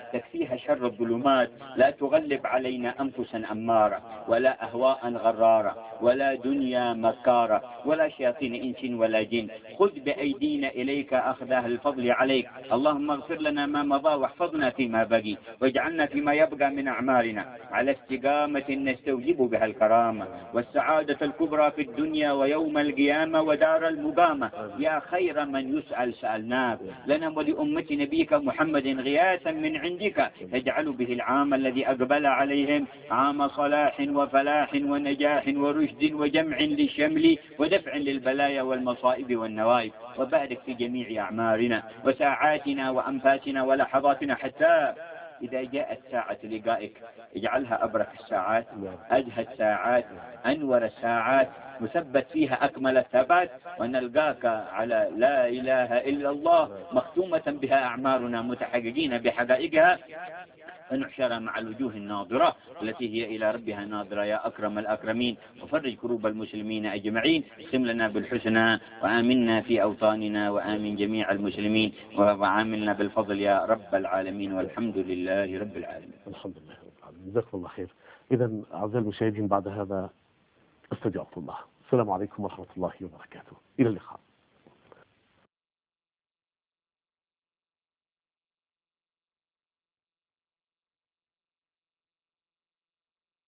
تكفيها شر الظلمات، لا تغلب علينا أنفسا أمارة ولا أهواء غرارة ولا دنيا مكارة ولا شياطين إنس ولا جن. خذ بأيدينا إليك أخذ أهل الفضل عليك. اللهم اغفر لنا ما مضى واحفظنا فيما بقي، واجعلنا فيما يبقى من أعمالنا على استقامة نستوجب بها الكرامة والسعادة الكبرى في الدنيا ويوم القيامة ودار المقامة. يا خير من يسأل سألناك، لنا ولأمة نبيك محمد غياثا من عندك تجعل به العام الذي أقبل عليهم عام صلاح وفلاح ونجاح ورشد وجمع للشمل ودفع للبلايا والمصائب والنوائب. وبارك في جميع أعمارنا وساعاتنا وأنفاسنا ولحظاتنا، حتى إذا جاءت ساعة لقائك اجعلها أبرك الساعات، أزهى الساعات، أنور الساعات، مثبت فيها أكمل الثبات، ونلقاك على لا إله إلا الله مختومة بها أعمارنا متحققين بحقائقها، فنحشر مع الوجوه الناظرة التي هي إلى ربها ناظرة. يا أكرم الأكرمين، وفرج كروب المسلمين أجمعين، اختم لنا بالحسنى وآمنا في أوطاننا وآمن جميع المسلمين، وعاملنا بالفضل يا رب العالمين، والحمد لله رب العالمين. الحمد لله رب العالمين، جزاكم الله خير. إذا أعزائي المشاهدين، بعد هذا استودعكم الله. السلام عليكم ورحمة الله وبركاته، إلى اللقاء.